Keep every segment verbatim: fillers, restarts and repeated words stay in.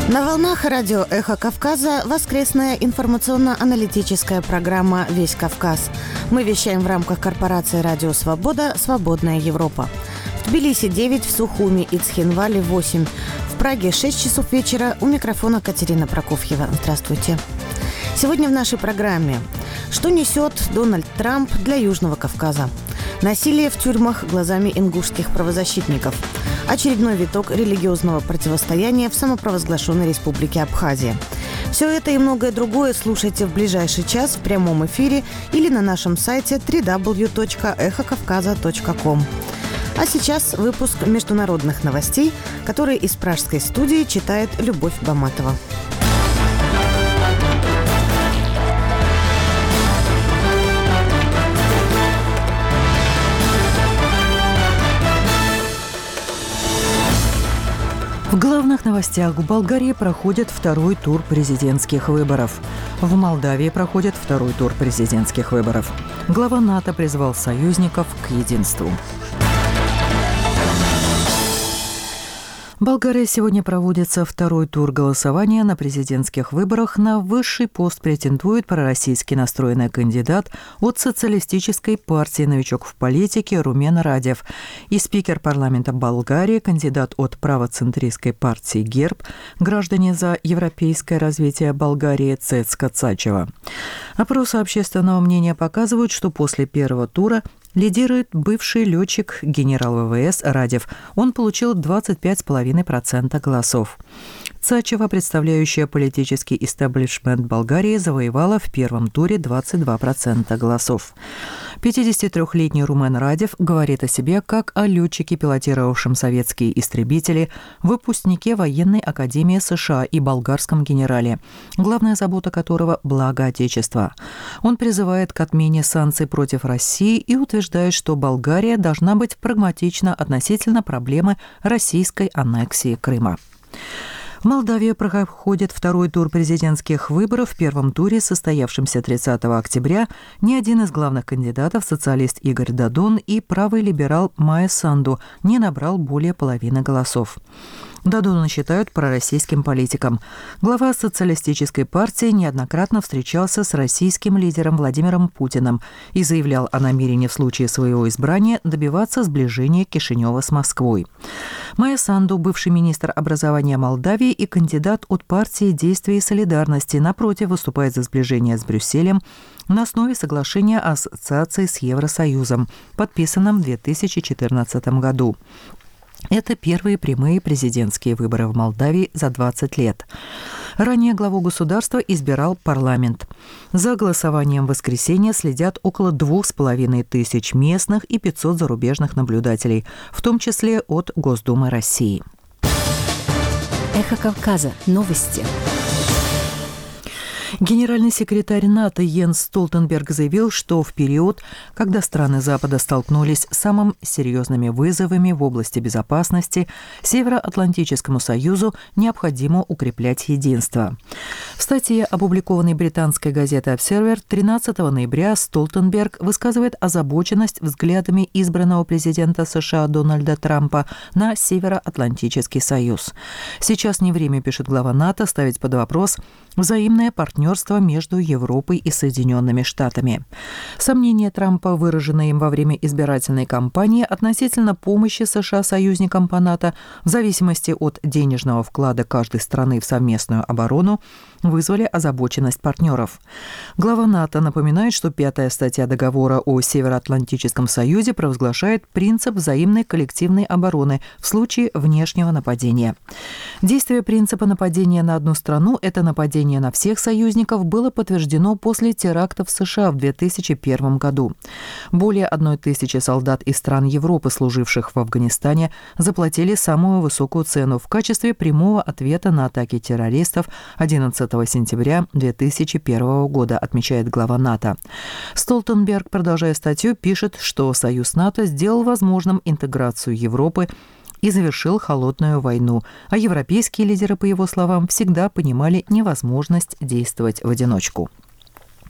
На волнах радио «Эхо Кавказа» воскресная информационно-аналитическая программа «Весь Кавказ». Мы вещаем в рамках корпорации «Радио Свобода. Свободная Европа». В Тбилиси девять, в Сухуми и Цхинвале восемь. В Праге шесть часов вечера. У микрофона Катерина Прокофьева. Здравствуйте. Сегодня в нашей программе: что несет Дональд Трамп для Южного Кавказа? Насилие в тюрьмах глазами ингушских правозащитников. Очередной виток религиозного противостояния в самопровозглашенной республике Абхазия. Все это и многое другое слушайте в ближайший час в прямом эфире или на нашем сайте дабл ю дабл ю дабл ю точка эхо кавказа точка ком. А сейчас выпуск международных новостей, которые из пражской студии читает Любовь Баматова. В главных новостях: в Болгарии проходит второй тур президентских выборов. В Молдавии проходит второй тур президентских выборов. Глава НАТО призвал союзников к единству. В Болгарии сегодня проводится второй тур голосования на президентских выборах. На высший пост претендует пророссийски настроенный кандидат от социалистической партии «Новичок в политике» Румен Радев и спикер парламента Болгарии, кандидат от правоцентристской партии «Герб», граждане за европейское развитие Болгарии Цецка Цачева. Опросы общественного мнения показывают, что после первого тура лидирует бывший летчик, генерал ВВС Радев. Он получил двадцать пять целых пять десятых процента голосов. Цачева, представляющая политический истеблишмент Болгарии, завоевала в первом туре двадцать два процента голосов. пятидесятитрёхлетний Румен Радев говорит о себе как о летчике, пилотировавшем советские истребители, выпускнике военной академии США и болгарском генерале, главная забота которого – благо Отечества. Он призывает к отмене санкций против России и утверждает, что Болгария должна быть прагматична относительно проблемы российской аннексии Крыма. В Молдавии проходит второй тур президентских выборов. В первом туре, состоявшемся тридцатого октября, ни один из главных кандидатов, социалист Игорь Додон и правый либерал Майя Санду, не набрал более половины голосов. Додона считают пророссийским политиком. Глава социалистической партии неоднократно встречался с российским лидером Владимиром Путиным и заявлял о намерении в случае своего избрания добиваться сближения Кишинева с Москвой. Майя Санду, бывший министр образования Молдавии и кандидат от партии «Действия и солидарности», напротив, выступает за сближение с Брюсселем на основе соглашения о ассоциации с Евросоюзом, подписанном в две тысячи четырнадцатом году. Это первые прямые президентские выборы в Молдавии за двадцать лет. Ранее главу государства избирал парламент. За голосованием в воскресенье следят около двух с половиной тысяч местных и пятьсот зарубежных наблюдателей, в том числе от Госдумы России. Эхо Кавказа. Новости. Генеральный секретарь НАТО Йенс Столтенберг заявил, что в период, когда страны Запада столкнулись с самыми серьезными вызовами в области безопасности, Североатлантическому Союзу необходимо укреплять единство. В статье, опубликованной британской газетой Observer, тринадцатого ноября Столтенберг высказывает озабоченность взглядами избранного президента США Дональда Трампа на Североатлантический Союз. Сейчас не время, пишет глава НАТО, ставить под вопрос взаимное партнерство между Европой и Соединенными Штатами. Сомнения Трампа, выраженные им во время избирательной кампании относительно помощи США союзникам по НАТО в зависимости от денежного вклада каждой страны в совместную оборону, вызвали озабоченность партнеров. Глава НАТО напоминает, что пятая статья договора о Североатлантическом Союзе провозглашает принцип взаимной коллективной обороны в случае внешнего нападения. Действие принципа нападения на одну страну – это нападение на всех союзников, было подтверждено после терактов в США в две тысячи первом году. Более одной тысячи солдат из стран Европы, служивших в Афганистане, заплатили самую высокую цену в качестве прямого ответа на атаки террористов одиннадцатого сентября две тысячи первого года, отмечает глава НАТО. Столтенберг, продолжая статью, пишет, что Союз НАТО сделал возможным интеграцию Европы и завершил холодную войну, а европейские лидеры, по его словам, всегда понимали невозможность действовать в одиночку.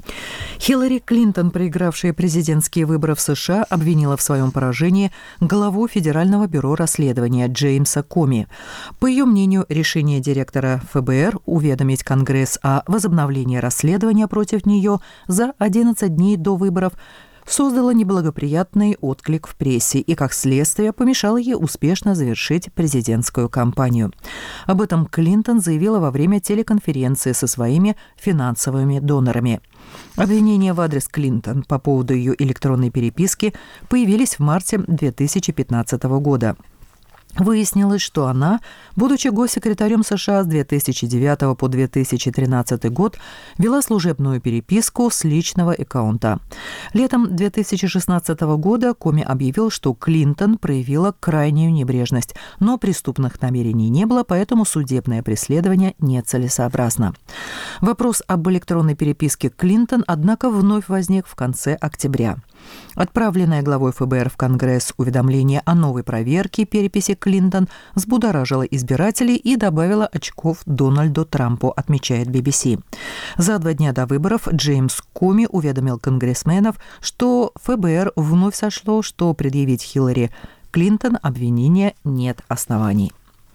Хиллари Клинтон, проигравшая президентские выборы в США, обвинила в своем поражении главу Федерального бюро расследования Джеймса Коми. По ее мнению, решение директора эф бэ эр уведомить Конгресс о возобновлении расследования против нее за одиннадцать дней до выборов создало неблагоприятный отклик в прессе и, как следствие, помешало ей успешно завершить президентскую кампанию. Об этом Клинтон заявила во время телеконференции со своими финансовыми донорами. Обвинения в адрес Клинтон по поводу ее электронной переписки появились в марте две тысячи пятнадцатого года. Выяснилось, что она, будучи госсекретарем США с две тысячи девятого по две тысячи тринадцатый год, вела служебную переписку с личного аккаунта. Летом две тысячи шестнадцатого года Коми объявил, что Клинтон проявила крайнюю небрежность, но преступных намерений не было, поэтому судебное преследование нецелесообразно. Вопрос об электронной переписке Клинтон, однако, вновь возник в конце октября. Отправленное главой эф бэ эр в Конгресс уведомление о новой проверке переписи Клинтон взбудоражило избирателей и добавило очков Дональду Трампу, отмечает би би си. За два дня до выборов Джеймс Коми уведомил конгрессменов, что эф бэ эр вновь сошло, что предъявить Хиллари Клинтон обвинения нет оснований.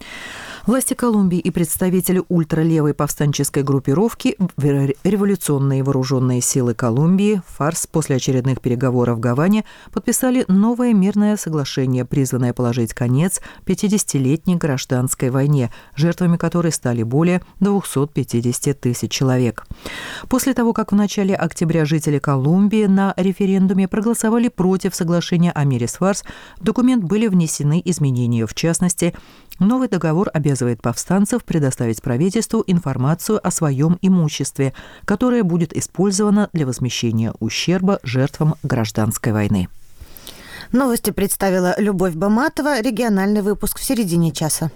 Власти Колумбии и представители ультралевой повстанческой группировки «Революционные вооруженные силы Колумбии» ФАРС после очередных переговоров в Гаване подписали новое мирное соглашение, призванное положить конец пятидесятилетней гражданской войне, жертвами которой стали более двухсот пятидесяти тысяч человек. После того, как в начале октября жители Колумбии на референдуме проголосовали против соглашения о мире с ФАРС, в документ были внесены изменения. В частности, новый договор обязывает повстанцев предоставить правительству информацию о своем имуществе, которое будет использовано для возмещения ущерба жертвам гражданской войны. Новости представила Любовь Баматова. Региональный выпуск в середине часа.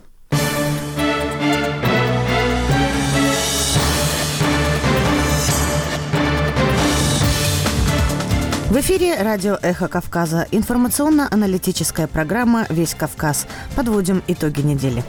В эфире радио «Эхо Кавказа». Информационно-аналитическая программа «Весь Кавказ». Подводим итоги недели.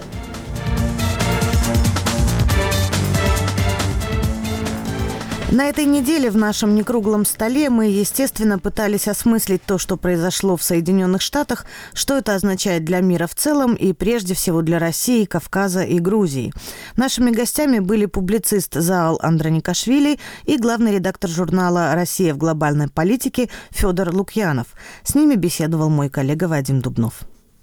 На этой неделе в нашем некруглом столе мы, естественно, пытались осмыслить то, что произошло в Соединенных Штатах, что это означает для мира в целом и прежде всего для России, Кавказа и Грузии. Нашими гостями были публицист Заал Андроникашвили и главный редактор журнала «Россия в глобальной политике» Федор Лукьянов. С ними беседовал мой коллега Вадим Дубнов.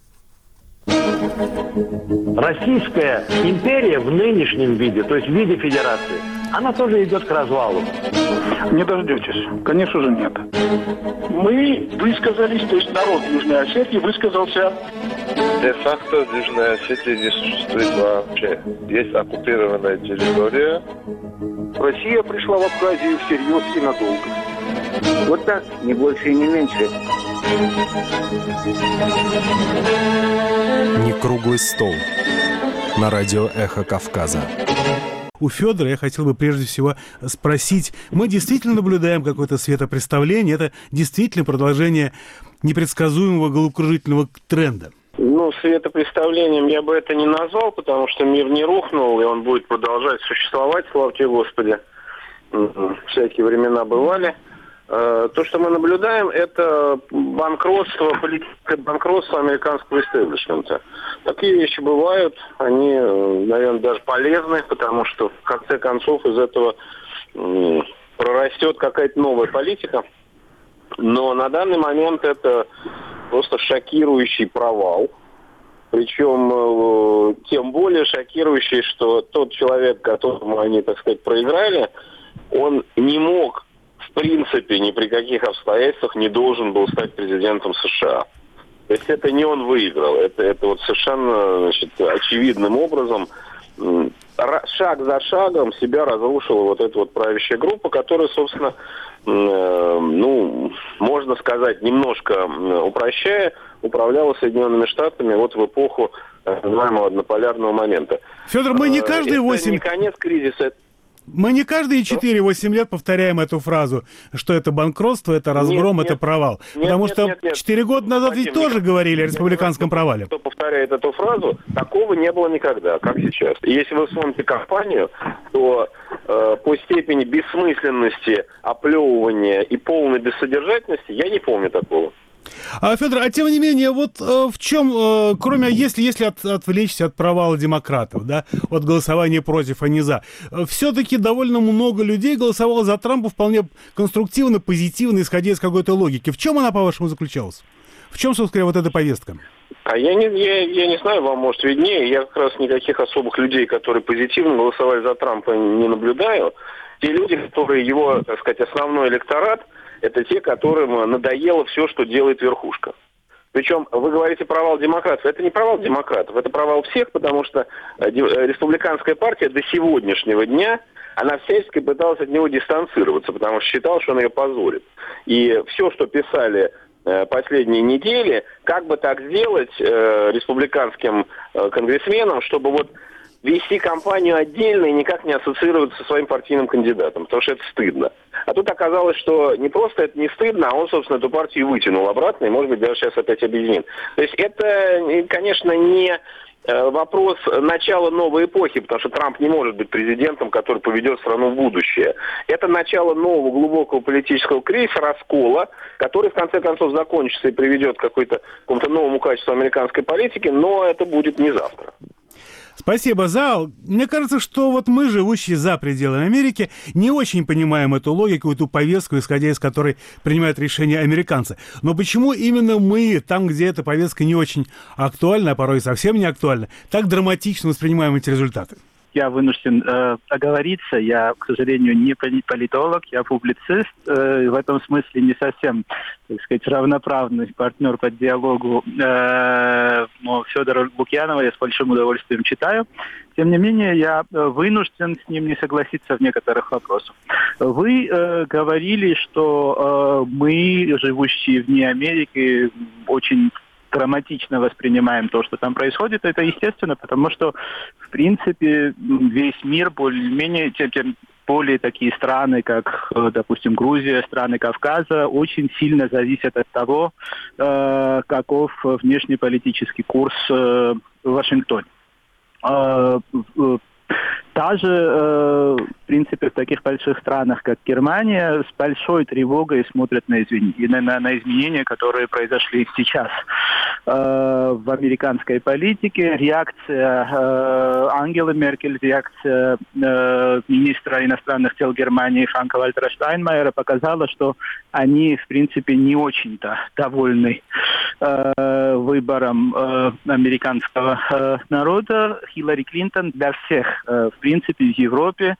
Российская империя в нынешнем виде, то есть в виде федерации, она тоже идет к развалу. Не дождетесь. Конечно же, нет. Мы высказались, то есть народ Южной Осетии высказался. Де-факто в Южной Осетии не существует вообще. Есть оккупированная территория. Россия пришла в Абхазию всерьез и надолго. Вот так, не больше и не меньше. Не круглый стол. На радио «Эхо Кавказа». У Федора я хотел бы прежде всего спросить, мы действительно наблюдаем какое-то светопреставление? Это действительно продолжение непредсказуемого головокружительного тренда? Ну, светопреставлением я бы это не назвал, потому что мир не рухнул, и он будет продолжать существовать, слава тебе Господи. Всякие времена бывали. То, что мы наблюдаем, это банкротство, политическое банкротство американского истеблишмента. Такие вещи бывают, они, наверное, даже полезны, потому что в конце концов из этого прорастет какая-то новая политика. Но на данный момент это просто шокирующий провал. Причем тем более шокирующий, что тот человек, которому они, так сказать, проиграли, он не мог, в принципе, ни при каких обстоятельствах не должен был стать президентом США. То есть это не он выиграл. Это, это вот совершенно, значит, очевидным образом, шаг за шагом себя разрушила вот эта вот правящая группа, которая, собственно, ну, можно сказать, немножко упрощая, управляла Соединенными Штатами вот в эпоху так называемого однополярного момента. Федор, мы не каждые восемь... Это не конец кризиса. Мы не каждые четыре-восемь лет повторяем эту фразу, что это банкротство, это разгром, нет, это нет. провал. Нет, Потому нет, что нет, нет. четыре года назад Вадим, ведь тоже говорили о республиканском провале. Кто повторяет эту фразу, такого не было никогда, как сейчас. И если вы вспомните кампанию, то э, по степени бессмысленности, оплевывания и полной бессодержательности, я не помню такого. А, Федор, а тем не менее, вот э, в чем, э, кроме, если, если от, отвлечься от провала демократов, да, от голосования против, а не за, э, все-таки довольно много людей голосовало за Трампа вполне конструктивно, позитивно, исходя из какой-то логики. В чем она, по-вашему, заключалась? В чем, собственно говоря, вот эта повестка? А я не, я, я не знаю, вам может виднее. Я как раз никаких особых людей, которые позитивно голосовали за Трампа, не наблюдаю. Те люди, которые его, так сказать, основной электорат, это те, которым надоело все, что делает верхушка. Причем вы говорите провал демократов. Это не провал демократов, это провал всех, потому что республиканская партия до сегодняшнего дня, она всячески пыталась от него дистанцироваться, потому что считала, что он ее позорит. И все, что писали последние недели, как бы так сделать э, республиканским э, конгрессменам, чтобы вот вести кампанию отдельно и никак не ассоциироваться со своим партийным кандидатом, потому что это стыдно. А тут оказалось, что не просто это не стыдно, а он, собственно, эту партию вытянул обратно и, может быть, даже сейчас опять объединит. То есть это, конечно, не вопрос начала новой эпохи, потому что Трамп не может быть президентом, который поведет страну в будущее. Это начало нового глубокого политического кризиса, раскола, который в конце концов закончится и приведет к какой-то, какому-то новому качеству американской политики, но это будет не завтра. Спасибо, Зал. Мне кажется, что вот мы, живущие за пределами Америки, не очень понимаем эту логику, эту повестку, исходя из которой принимают решения американцы. Но почему именно мы, там, где эта повестка не очень актуальна, а порой совсем не актуальна, так драматично воспринимаем эти результаты? Я вынужден э, оговориться. Я, к сожалению, не политолог, я публицист. Э, в этом смысле не совсем, так сказать, равноправный партнер по диалогу. Э, но Федора Лукьянова я с большим удовольствием читаю. Тем не менее, я вынужден с ним не согласиться в некоторых вопросах. Вы э, говорили, что э, мы, живущие вне Америки, очень драматично воспринимаем то, что там происходит. Это естественно, потому что, в принципе, весь мир более-менее, тем более такие страны, как, допустим, Грузия, страны Кавказа, очень сильно зависят от того, э, каков внешнеполитический курс э, в Вашингтоне. Э, э, Даже, э, в принципе, в таких больших странах, как Германия, с большой тревогой смотрят на, извин... на, на, на изменения, которые произошли сейчас э, в американской политике. Реакция э, Ангелы Меркель, реакция э, министра иностранных дел Германии Франка-Вальтера Штайнмайера показала, что они, в принципе, не очень-то довольны э, выбором э, американского э, народа. Хиллари Клинтон для всех, э, в принципе, в Европе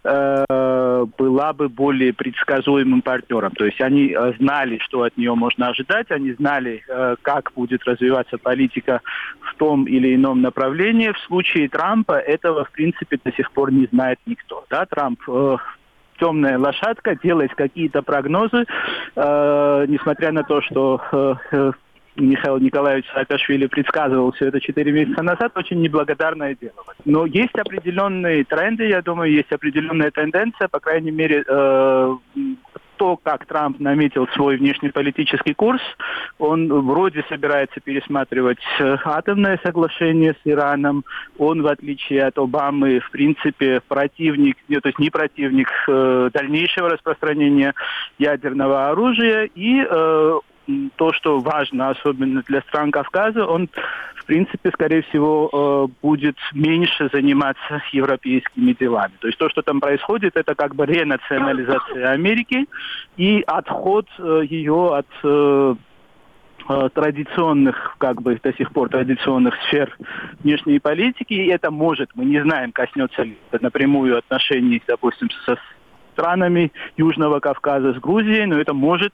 э, была бы более предсказуемым партнером. То есть они э, знали, что от нее можно ожидать, они знали, э, как будет развиваться политика в том или ином направлении. В случае Трампа этого, в принципе, до сих пор не знает никто. Да? Трамп э, темная лошадка, делает какие-то прогнозы, э, несмотря на то, что э, Михаил Николаевич Саакашвили предсказывал все это четыре месяца назад, очень неблагодарное дело. Но есть определенные тренды, я думаю, есть определенная тенденция, по крайней мере, э, то, как Трамп наметил свой внешнеполитический курс, он вроде собирается пересматривать атомное соглашение с Ираном, он, в отличие от Обамы, в принципе, противник, то есть не противник э, дальнейшего распространения ядерного оружия, и э, то, что важно, особенно для стран Кавказа, он, в принципе, скорее всего, будет меньше заниматься европейскими делами. То есть то, что там происходит, это как бы ренационализация Америки и отход ее от традиционных, как бы до сих пор традиционных сфер внешней политики. И это может, мы не знаем, коснется ли это напрямую отношений, допустим, со странами Южного Кавказа, с Грузией, но это может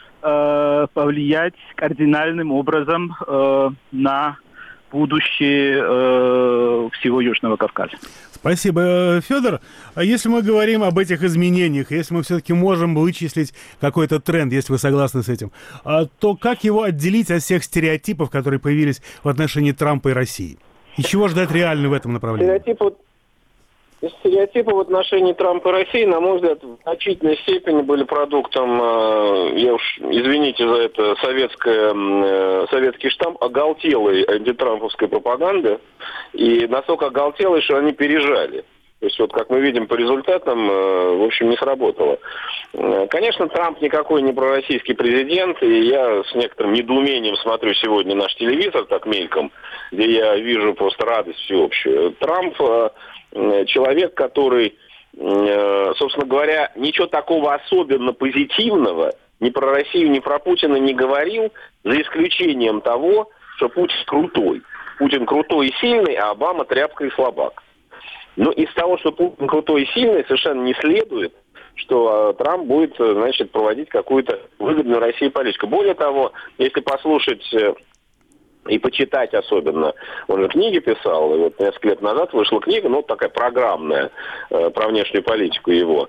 повлиять кардинальным образом э, на будущее э, всего Южного Кавказа. Спасибо, Федор. А если мы говорим об этих изменениях, если мы все-таки можем вычислить какой-то тренд, если вы согласны с этим, то как его отделить от всех стереотипов, которые появились в отношении Трампа и России? И чего ждать реально в этом направлении? Стереотипы, стереотипы в отношении Трампа и России, на мой взгляд, в значительной степени были продуктом, я уж, извините за это, советское, советский штамп, оголтелой антитрамповской пропаганды. И настолько оголтелой, что они пережали. То есть, вот как мы видим по результатам, в общем, не сработало. Конечно, Трамп никакой не пророссийский президент, и я с некоторым недоумением смотрю сегодня наш телевизор, так мельком, где я вижу просто радость всеобщую. Трамп человек, который, собственно говоря, ничего такого особенно позитивного ни про Россию, ни про Путина не говорил, за исключением того, что Путин крутой. Путин крутой и сильный, а Обама тряпка и слабак. Но из того, что Путин крутой и сильный, совершенно не следует, что Трамп будет, значит, проводить какую-то выгодную России политику. Более того, если послушать и почитать особенно, он же книги писал, и вот несколько лет назад вышла книга, ну, такая программная, про внешнюю политику его.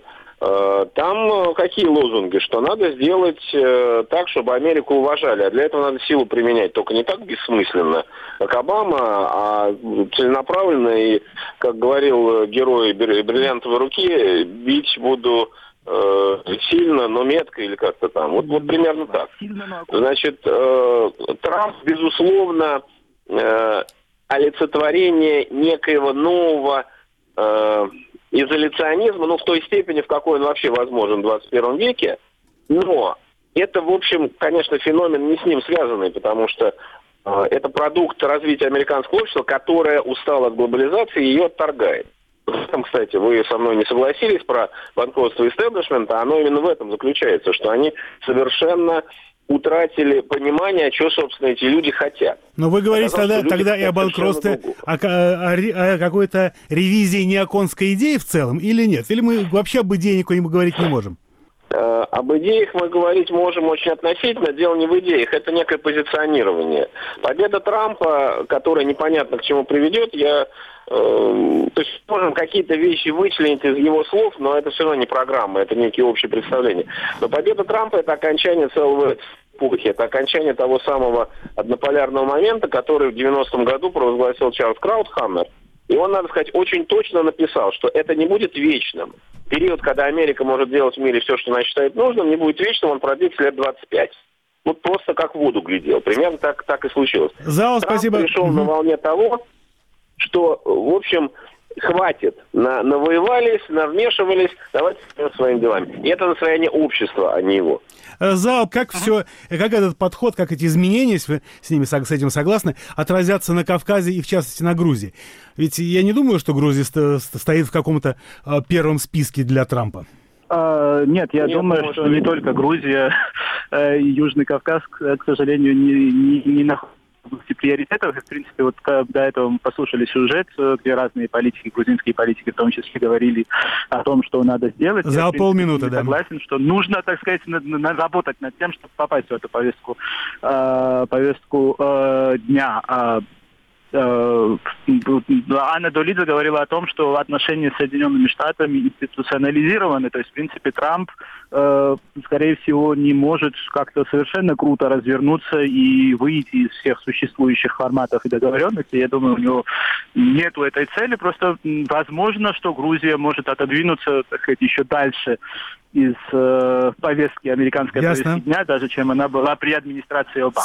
Там какие лозунги? Что надо сделать так, чтобы Америку уважали. А для этого надо силу применять. Только не так бессмысленно, как Обама, а целенаправленно. И, как говорил герой «Бриллиантовой руки», бить буду э, сильно, но метко или как-то там. Вот, вот примерно так. Значит, э, Трамп, безусловно, э, олицетворение некоего нового... Э, изоляционизма, ну, в той степени, в какой он вообще возможен в двадцать первом веке, но это, в общем, конечно, феномен не с ним связанный, потому что э, это продукт развития американского общества, которое устало от глобализации и ее отторгает. В этом, кстати, вы со мной не согласились про банкротство истеблишмента, оно именно в этом заключается, что они совершенно утратили понимание, что, собственно, эти люди хотят. Но вы говорите тогда, тогда и о банкротстве, о, о, о какой-то ревизии неоконской идеи в целом или нет? Или мы вообще об идее никакой-нибудь говорить не можем? Э, об идеях мы говорить можем очень относительно. Дело не в идеях, это некое позиционирование. Победа Трампа, которая непонятно к чему приведет, я... Э, то есть можем какие-то вещи вычленить из его слов, но это все равно не программа, это некие общие представления. Но победа Трампа — это окончание целого... эпохи. Это окончание того самого однополярного момента, который в девяностом году провозгласил Чарльз Краутхаммер. И он, надо сказать, очень точно написал, что это не будет вечным. Период, когда Америка может делать в мире все, что она считает нужным, не будет вечным, он продлится лет двадцать пять. Вот просто как в воду глядел. Примерно так, так и случилось. Зал, Трамп спасибо. пришел угу. на волне того, что, в общем... Хватит. На, навоевались, навмешивались, давайте своими делами. И это настроение общества, а не его. Зал, как все, как этот подход, как эти изменения, если вы с ними с этим согласны, отразятся на Кавказе и, в частности, на Грузии? Ведь я не думаю, что Грузия стоит в каком-то первом списке для Трампа. Uh, нет, я нет, думаю, что не только Грузия и Южный Кавказ, к сожалению, не, не, не находятся в приоритетов. В принципе, вот до этого мы послушали сюжет, где разные политики, грузинские политики в том числе, говорили о том, что надо сделать. За я, полминуты, да. Согласен, что нужно, так сказать, на, на, работать над тем, чтобы попасть в эту повестку, э, повестку э, дня. Э, Анна Долидзе говорила о том, что отношения с Соединенными Штатами институционализированы. То есть, в принципе, Трамп, э, скорее всего, не может как-то совершенно круто развернуться и выйти из всех существующих форматов и договоренностей. Я думаю, у него нету этой цели. Просто возможно, что Грузия может отодвинуться, так сказать, еще дальше из э, повестки, американской Ясно. повестки дня, даже чем она была при администрации Обамы.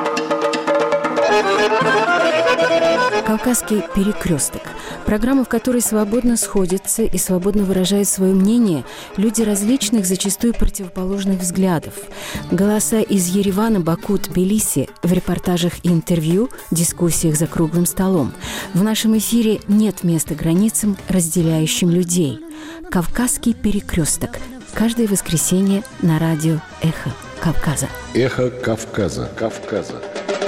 «Кавказский перекресток» – программа, в которой свободно сходятся и свободно выражают свое мнение люди различных, зачастую противоположных взглядов. Голоса из Еревана, Баку, Тбилиси в репортажах и интервью, дискуссиях за круглым столом. В нашем эфире нет места границам, разделяющим людей. «Кавказский перекресток» – каждое воскресенье на радио «Эхо Кавказа». «Эхо Кавказа». Кавказа.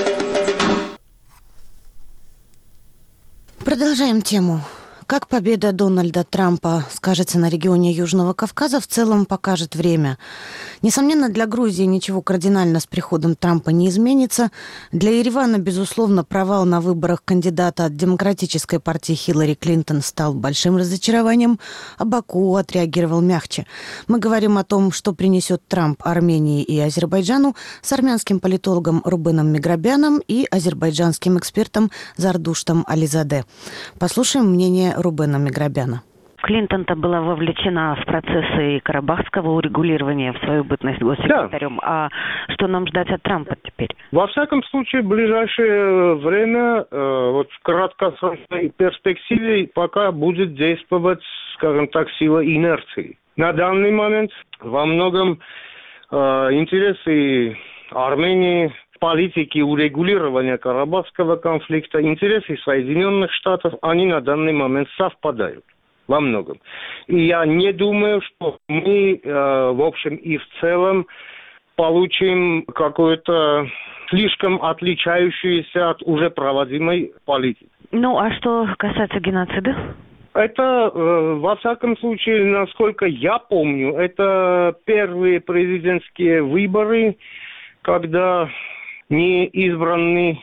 Продолжаем тему. Как победа Дональда Трампа скажется на регионе Южного Кавказа, в целом покажет время. Несомненно, для Грузии ничего кардинально с приходом Трампа не изменится. Для Еревана, безусловно, провал на выборах кандидата от демократической партии Хиллари Клинтон стал большим разочарованием, а Баку отреагировал мягче. Мы говорим о том, что принесет Трамп Армении и Азербайджану с армянским политологом Рубеном Миграбяном и азербайджанским экспертом Зардуштом Ализаде. Послушаем мнение Рубена Миграбяна. Клинтон-то была вовлечена в процессы карабахского урегулирования в свою бытность госсекретарем. Да. А что нам ждать от Трампа теперь? Во всяком случае, в ближайшее время, э, вот в краткосрочной перспективе, пока будет действовать, скажем так, сила инерции. На данный момент во многом э, интересы Армении, политики урегулирования карабахского конфликта, интересы Соединенных Штатов, они на данный момент совпадают во многом. И я не думаю, что мы, э, в общем и в целом, получим какую-то слишком отличающуюся от уже проводимой политики. Ну, а что касается геноцида? Это, э, во всяком случае, насколько я помню, это первые президентские выборы, когда не избранный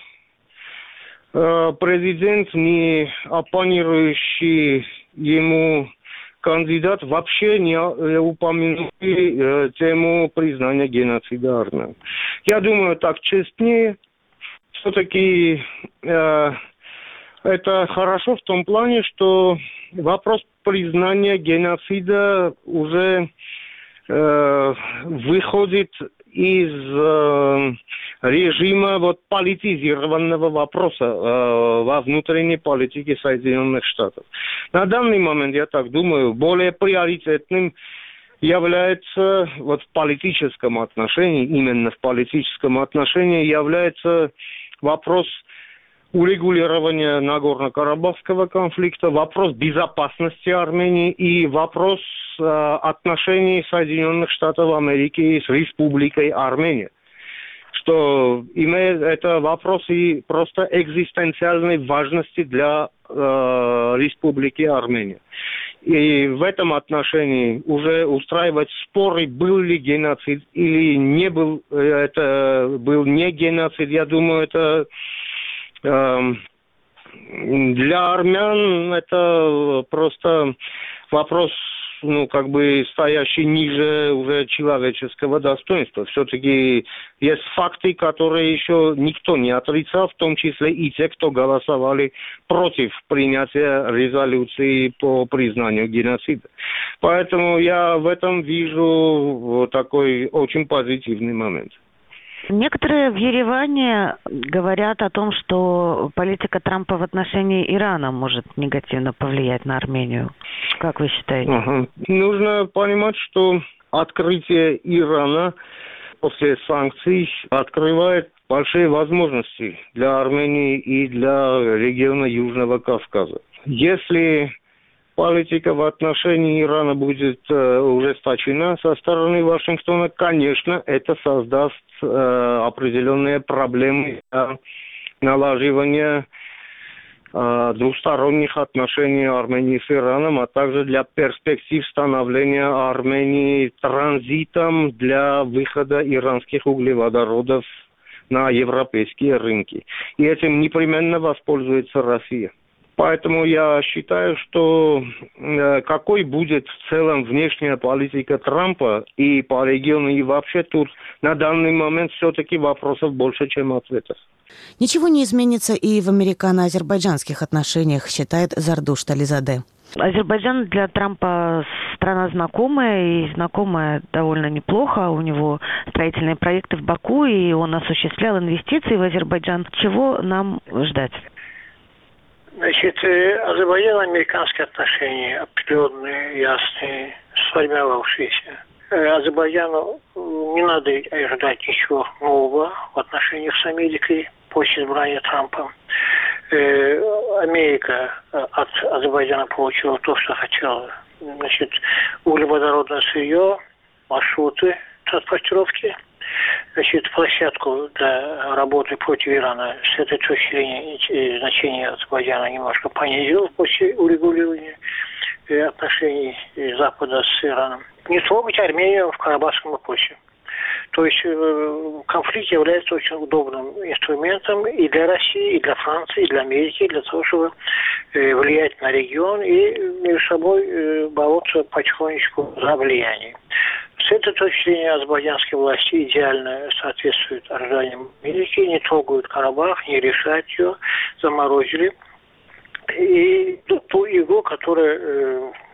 э, президент, не оппонирующий ему кандидат вообще не упомянули э, тему признания геноцида армян. Я думаю, так честнее. Все-таки э, это хорошо в том плане, что вопрос признания геноцида уже э, выходит из э, режима вот, политизированного вопроса э, во внутренней политике Соединенных Штатов. На данный момент, я так думаю, более приоритетным является вот, в политическом отношении, именно в политическом отношении является вопрос урегулирования Нагорно-Карабахского конфликта, вопрос безопасности Армении и вопрос э, отношений Соединенных Штатов Америки с Республикой Армения. Что имеет это вопросы просто экзистенциальной важности для э, Республики Армения. И в этом отношении уже устраивать споры, был ли геноцид или не был, это был не геноцид, я думаю, это э, для армян это просто вопрос, ну, как бы стоящий ниже уже человеческого достоинства. Все-таки есть факты, которые еще никто не отрицал, в том числе и те, кто голосовали против принятия резолюции по признанию геноцида. Поэтому я в этом вижу такой очень позитивный момент. Некоторые в Ереване говорят о том, что политика Трампа в отношении Ирана может негативно повлиять на Армению. Как вы считаете? Ага. Нужно понимать, что открытие Ирана после санкций открывает большие возможности для Армении и для региона Южного Кавказа. Если политика в отношении Ирана будет э, ужесточена со стороны Вашингтона, конечно, это создаст э, определенные проблемы для налаживания э, двусторонних отношений Армении с Ираном, а также для перспектив становления Армении транзитом для выхода иранских углеводородов на европейские рынки. И этим непременно воспользуется Россия. Поэтому я считаю, что э, какой будет в целом внешняя политика Трампа и по региону, и вообще тут на данный момент все-таки вопросов больше, чем ответов. Ничего не изменится и в американо-азербайджанских отношениях, считает Зардуш Тализаде. Азербайджан для Трампа страна знакомая, и знакомая довольно неплохо. У него строительные проекты в Баку, и он осуществлял инвестиции в Азербайджан. Чего нам ждать? Значит, азербайджано-американские отношения определенные, ясные, сформировавшиеся. Азербайджану не надо ждать ничего нового в отношениях с Америкой после избрания Трампа. Америка от Азербайджана получила то, что хотела. Значит, углеводородное сырье, маршруты транспортировки. Значит, площадку для работы против Ирана с этой точки зрения значение Азербайджана немножко понизилось после урегулирования отношений Запада с Ираном. Не трогать Армению в Карабахском вопросе. То есть конфликт является очень удобным инструментом и для России, и для Франции, и для Америки, для того, чтобы влиять на регион и между собой бороться потихонечку за влияние. С этой точки зрения азербайджанские власти идеально соответствуют ожиданиям Америки, не трогают Карабах, не решают ее, заморозили. И ту, ту игру, которая э,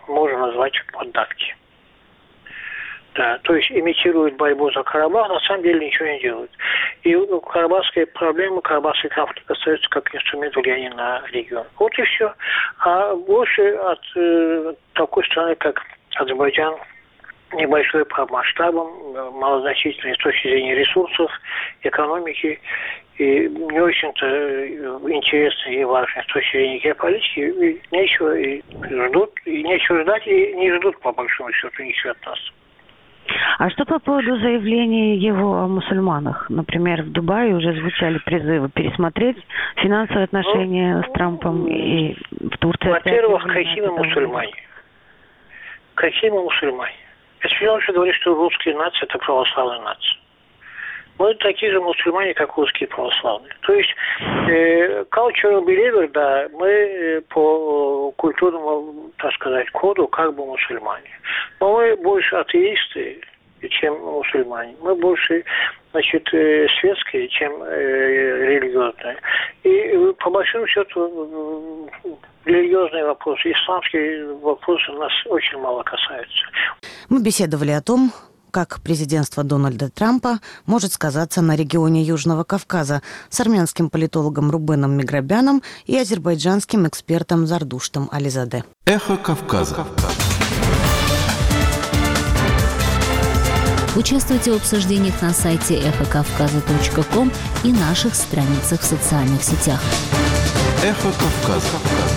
можно назвать поддатки. Да, то есть имитируют борьбу за Карабах, на самом деле ничего не делают. И ну, карабахская проблема, карабахский конфликт остается как инструмент влияния на регион. Вот и все. А больше от э, такой страны, как Азербайджан, небольшой по масштабам, малозначительный с точки зрения ресурсов, экономики, и не очень-то интересный и важный с точки зрения геополитики, и нечего и ждут, и нечего ждать, и не ждут, по большому счету, ничего от нас. А что по поводу заявления его о мусульманах? Например, в Дубае уже звучали призывы пересмотреть финансовые отношения ну, с Трампом, и в Турции... Во-первых, какие мы мусульмане? Какие мы мусульмане? Это он же говорит, что русские нации – это православная нация. Мы такие же мусульмане, как русские православные. То есть, э, cultural believer, да, мы э, по культурному, так сказать, коду как бы мусульмане. Но мы больше атеисты, чем мусульмане. Мы больше, значит, э, светские, чем э, религиозные. И э, по большому счету э, религиозные вопросы, исламские вопросы нас очень мало касаются. Мы беседовали о том, как президентство Дональда Трампа может сказаться на регионе Южного Кавказа с армянским политологом Рубеном Миграбяном и азербайджанским экспертом Зардуштом Ализаде. Эхо Кавказа. Участвуйте в обсуждениях на сайте эхо кавказа точка ком и наших страницах в социальных сетях. Эхо Кавказа.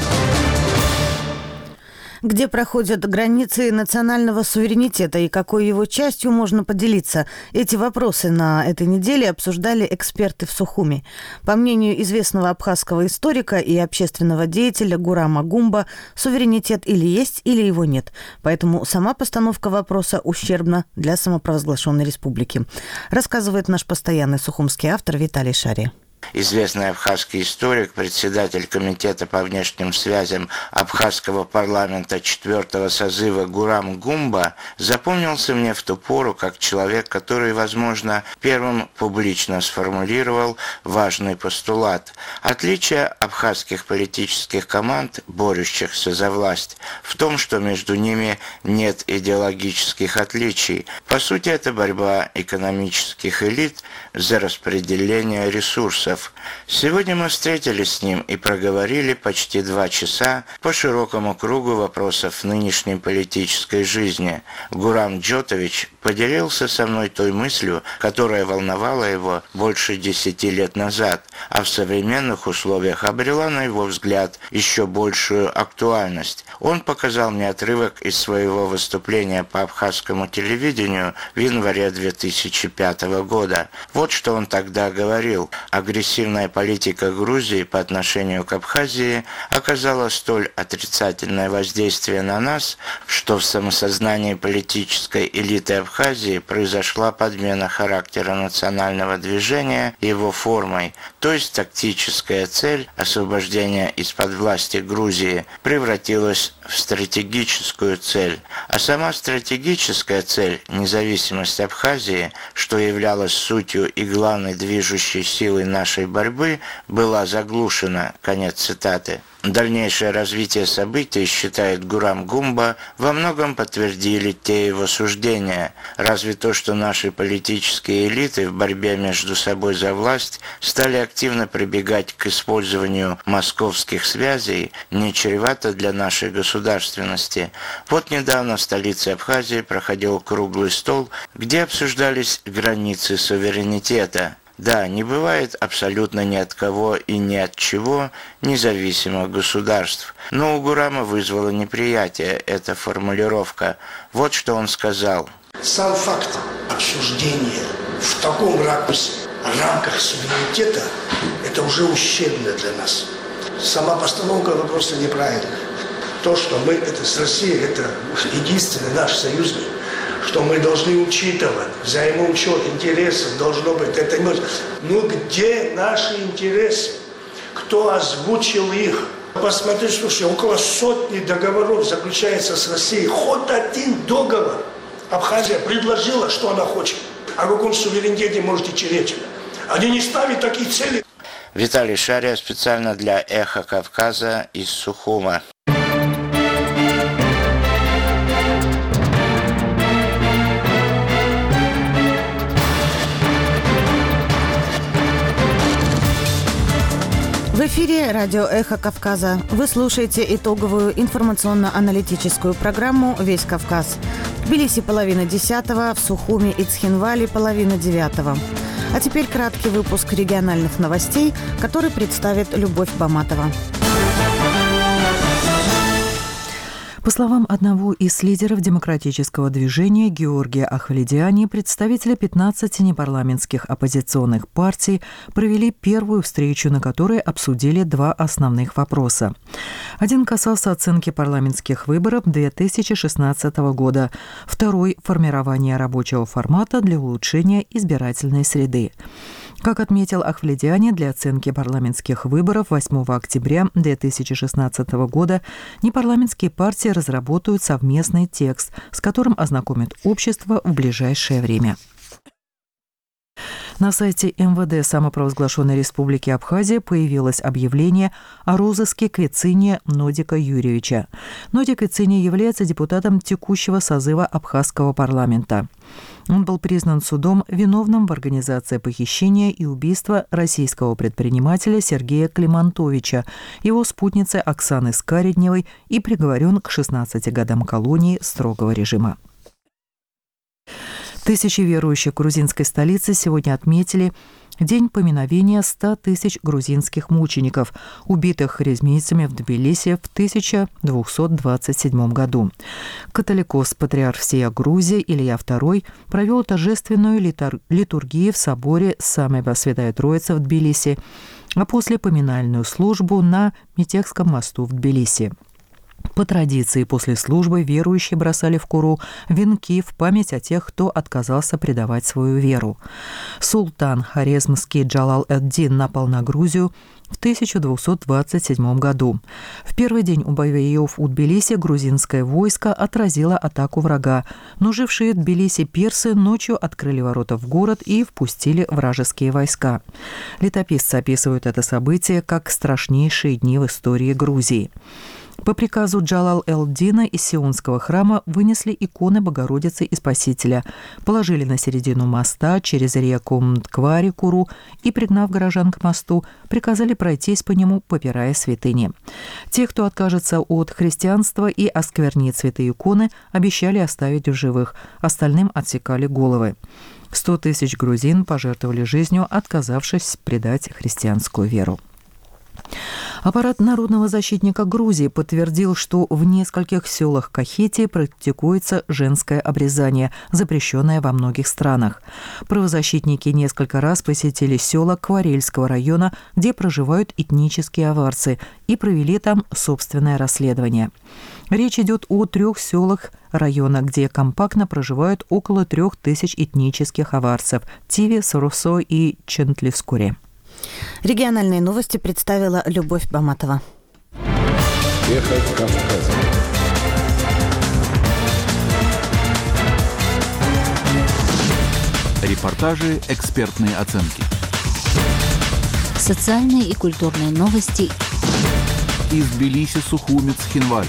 Где проходят границы национального суверенитета и какой его частью можно поделиться? Эти вопросы на этой неделе обсуждали эксперты в Сухуми. По мнению известного абхазского историка и общественного деятеля Гурама Гумба, суверенитет или есть, или его нет. Поэтому сама постановка вопроса ущербна для самопровозглашенной республики. Рассказывает наш постоянный сухумский автор Виталий Шария. Известный абхазский историк, председатель комитета по внешним связям абхазского парламента четвертого созыва Гурам Гумба запомнился мне в ту пору как человек, который, возможно, первым публично сформулировал важный постулат. Отличие абхазских политических команд, борющихся за власть, в том, что между ними нет идеологических отличий. По сути, это борьба экономических элит за распределение ресурсов. Сегодня мы встретились с ним и проговорили почти два часа по широкому кругу вопросов нынешней политической жизни. Гурам Джотович поделился со мной той мыслью, которая волновала его больше десяти лет назад, а в современных условиях обрела, на его взгляд, еще большую актуальность. Он показал мне отрывок из своего выступления по абхазскому телевидению в январе две тысячи пятого года. Вот что он тогда говорил. Агрессивная политика Грузии по отношению к Абхазии оказала столь отрицательное воздействие на нас, что в самосознании политической элиты Абхазии произошла подмена характера национального движения его формой, то есть тактическая цель освобождения из-под власти Грузии превратилась в стратегическую цель, а сама стратегическая цель, независимость Абхазии, что являлась сутью и главной движущей силой нашей борьбы, была заглушена. Конец цитаты. Дальнейшее развитие событий, считает Гурам Гумба, во многом подтвердили те его суждения. Разве то, что наши политические элиты в борьбе между собой за власть стали активно прибегать к использованию московских связей, не чревато для нашей государственности. Вот недавно в столице Абхазии проходил круглый стол, где обсуждались границы суверенитета. Да, не бывает абсолютно ни от кого и ни от чего независимых государств. Но у Гурама вызвало неприятие эта формулировка. Вот что он сказал. Сам факт обсуждения в таком ракурсе, рамках суверенитета, это уже ущербно для нас. Сама постановка вопроса неправильная. То, что мы это с Россией, это единственный наш союзник, что мы должны учитывать, взаимоучет интересов должно быть. Это мы... Ну где наши интересы? Кто озвучил их? Посмотри, слушай, около сотни договоров заключается с Россией. Хоть один договор Абхазия предложила, что она хочет. О каком суверенитете можете речь? Они не ставят такие цели. Виталий Шария специально для «Эхо Кавказа» из Сухума. В эфире радио «Эхо Кавказа». Вы слушаете итоговую информационно-аналитическую программу «Весь Кавказ». В Тбилиси половина десятого, в Сухуми и Цхинвали половина девятого. А теперь краткий выпуск региональных новостей, который представит Любовь Баматова. По словам одного из лидеров демократического движения Георгия Ахваледиани, представители пятнадцати непарламентских оппозиционных партий провели первую встречу, на которой обсудили два основных вопроса. Один касался оценки парламентских выборов две тысячи шестнадцатого года, второй – формирования рабочего формата для улучшения избирательной среды. Как отметил Ахваледиани, для оценки парламентских выборов восьмого октября две тысячи шестнадцатого года непарламентские партии разработают совместный текст, с которым ознакомят общество в ближайшее время. На сайте эм вэ дэ самопровозглашенной Республики Абхазия появилось объявление о розыске Квициния Нодика Юрьевича. Нодик Квициний является депутатом текущего созыва Абхазского парламента. Он был признан судом виновным в организации похищения и убийства российского предпринимателя Сергея Климантовича, его спутницы Оксаны Скаредневой и приговорен к шестнадцати годам колонии строгого режима. Тысячи верующих грузинской столицы сегодня отметили день поминовения ста тысяч грузинских мучеников, убитых харизмийцами в Тбилиси в тысяча двухсот двадцать седьмом году. Католикос, патриарх всея Грузии Илья второй, провел торжественную литургию в соборе Самая Святая Троица в Тбилиси, а после поминальную службу на Метекском мосту в Тбилиси. По традиции, после службы верующие бросали в Куру венки в память о тех, кто отказался предавать свою веру. Султан Хорезмский Джалал ад-Дин напал на Грузию в тысяча двухсот двадцать седьмом году. В первый день у боев у Тбилиси грузинское войско отразило атаку врага, но жившие в Тбилиси персы ночью открыли ворота в город и впустили вражеские войска. Летописцы описывают это событие как страшнейшие дни в истории Грузии. По приказу Джалал-эл-Дина из Сионского храма вынесли иконы Богородицы и Спасителя, положили на середину моста через реку Мквари-Куру и, пригнав горожан к мосту, приказали пройтись по нему, попирая святыни. Те, кто откажется от христианства и осквернит святые иконы, обещали оставить в живых, остальным отсекали головы. Сто тысяч грузин пожертвовали жизнью, отказавшись предать христианскую веру. Аппарат народного защитника Грузии подтвердил, что в нескольких селах Кахетии практикуется женское обрезание, запрещенное во многих странах. Правозащитники несколько раз посетили села Кварельского района, где проживают этнические аварцы, и провели там собственное расследование. Речь идет о трех селах района, где компактно проживают около трех тысяч этнических аварцев – Тиве, Соросо и Чентлискуре. Региональные новости представила Любовь Баматова. Эхо Кавказа. Репортажи, экспертные оценки. Социальные и культурные новости. Из Тбилиси, Сухуми, Цхинвали.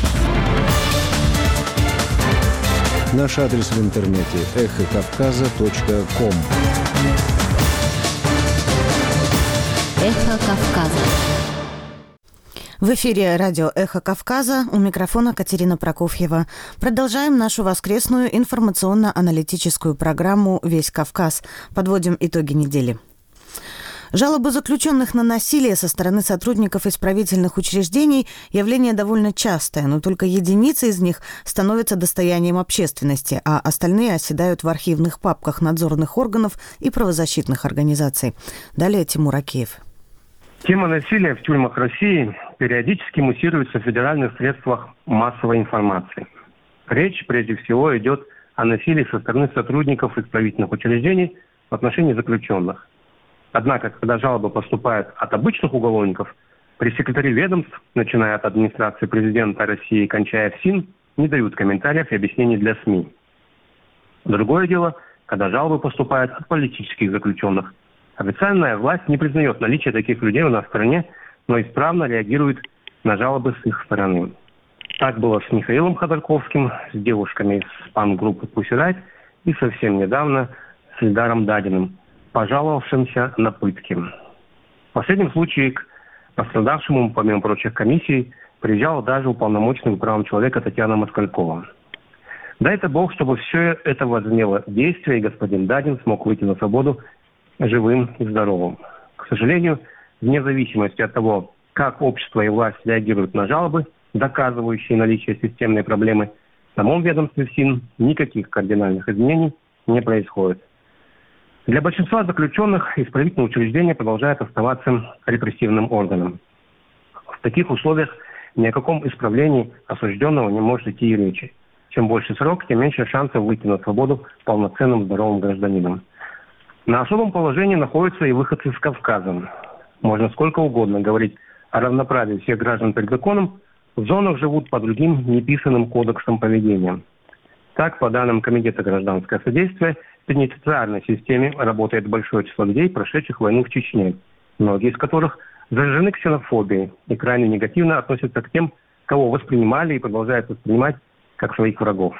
Наш адрес в интернете эхо кавказа точка ком. Эхо Кавказа. В эфире радио «Эхо Кавказа», у микрофона Катерина Прокофьева. Продолжаем нашу воскресную информационно-аналитическую программу «Весь Кавказ». Подводим итоги недели. Жалобы заключенных на насилие со стороны сотрудников исправительных учреждений – явление довольно частое, но только единицы из них становятся достоянием общественности, а остальные оседают в архивных папках надзорных органов и правозащитных организаций. Далее Тимур Акеев. Тема насилия в тюрьмах России периодически муссируется в федеральных средствах массовой информации. Речь прежде всего идет о насилии со стороны сотрудников исправительных учреждений в отношении заключенных. Однако, когда жалобы поступают от обычных уголовников, пресс-секретари ведомств, начиная от администрации президента России и кончая ФСИН, не дают комментариев и объяснений для СМИ. Другое дело, когда жалобы поступают от политических заключенных. Официальная власть не признает наличие таких людей у нас в стране, но исправно реагирует на жалобы с их стороны. Так было с Михаилом Ходорковским, с девушками из панк-группы Pussy Riot и совсем недавно с Ильдаром Дадиным, пожаловавшимся на пытки. В последнем случае к Пострадавшему, помимо прочих комиссий, приезжала даже уполномоченный по правам человека Татьяна Москалькова. Дай-то Бог, чтобы все это возымело действие, и господин Дадин смог выйти на свободу живым и здоровым. К сожалению, вне зависимости от того, как общество и власть реагируют на жалобы, доказывающие наличие системной проблемы, в самом ведомстве ФСИН никаких кардинальных изменений не происходит. Для большинства заключенных исправительное учреждение продолжает оставаться репрессивным органом. В таких условиях ни о каком исправлении осужденного не может идти и речи. Чем больше срок, тем меньше шансов выйти на свободу полноценным здоровым гражданином. На особом положении находятся и выходцы с Кавказа. Можно сколько угодно говорить о равноправии всех граждан перед законом, в зонах живут по другим неписанным кодексам поведения. Так, по данным Комитета гражданского содействия, в пенитенциарной системе работает большое число людей, прошедших войну в Чечне, многие из которых заражены ксенофобией и крайне негативно относятся к тем, кого воспринимали и продолжают воспринимать как своих врагов.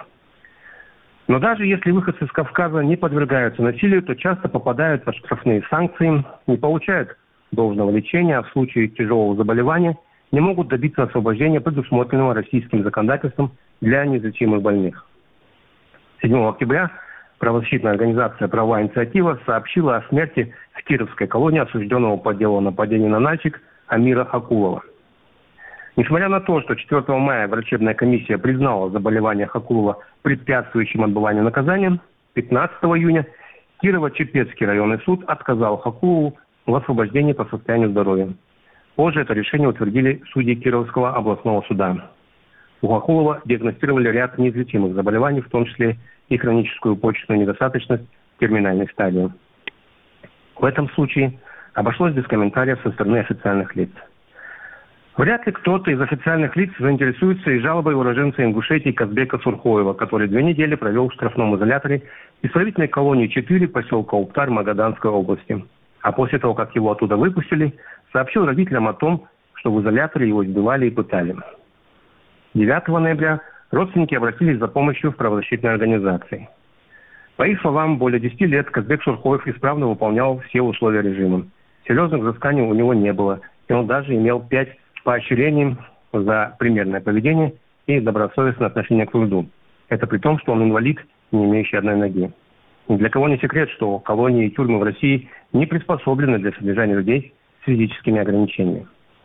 Но даже если выходцы с Кавказа не подвергаются насилию, то часто попадают под штрафные санкции, не получают должного лечения, а в случае тяжелого заболевания не могут добиться освобождения, предусмотренного российским законодательством для неизлечимых больных. седьмого октября правозащитная организация «Правовая инициатива» сообщила о смерти в Кировской колонии осужденного по делу о нападении на Нальчик Амира Хакулова. Несмотря на то, что четвёртого мая врачебная комиссия признала заболевание Хакулова препятствующим отбыванию наказания, пятнадцатого июня Кирово-Чепецкий районный суд отказал Хакулову в освобождении по состоянию здоровья. Позже это решение утвердили судьи Кировского областного суда. У Хакулова диагностировали ряд неизлечимых заболеваний, в том числе и хроническую почечную недостаточность в терминальной стадии. В этом случае обошлось без комментариев со стороны официальных лиц. Вряд ли кто-то из официальных лиц заинтересуется и жалобой уроженца Ингушетии Казбека Сурхоева, который две недели провел в штрафном изоляторе исправительной колонии четыре поселка Уптар Магаданской области. А после того, как его оттуда выпустили, сообщил родителям о том, что в изоляторе его избивали и пытали. девятого ноября родственники обратились за помощью в правозащитной организации. По их словам, более десяти лет Казбек Сурхоев исправно выполнял все условия режима. Серьезных взысканий у него не было, и он даже имел пять поощрений за примерное поведение и добросовестное отношение к труду. Это при том, что он инвалид, не имеющий одной ноги. Ни для кого не секрет, что колонии и тюрьмы в России не приспособлены для содержания людей с физическими ограничениями.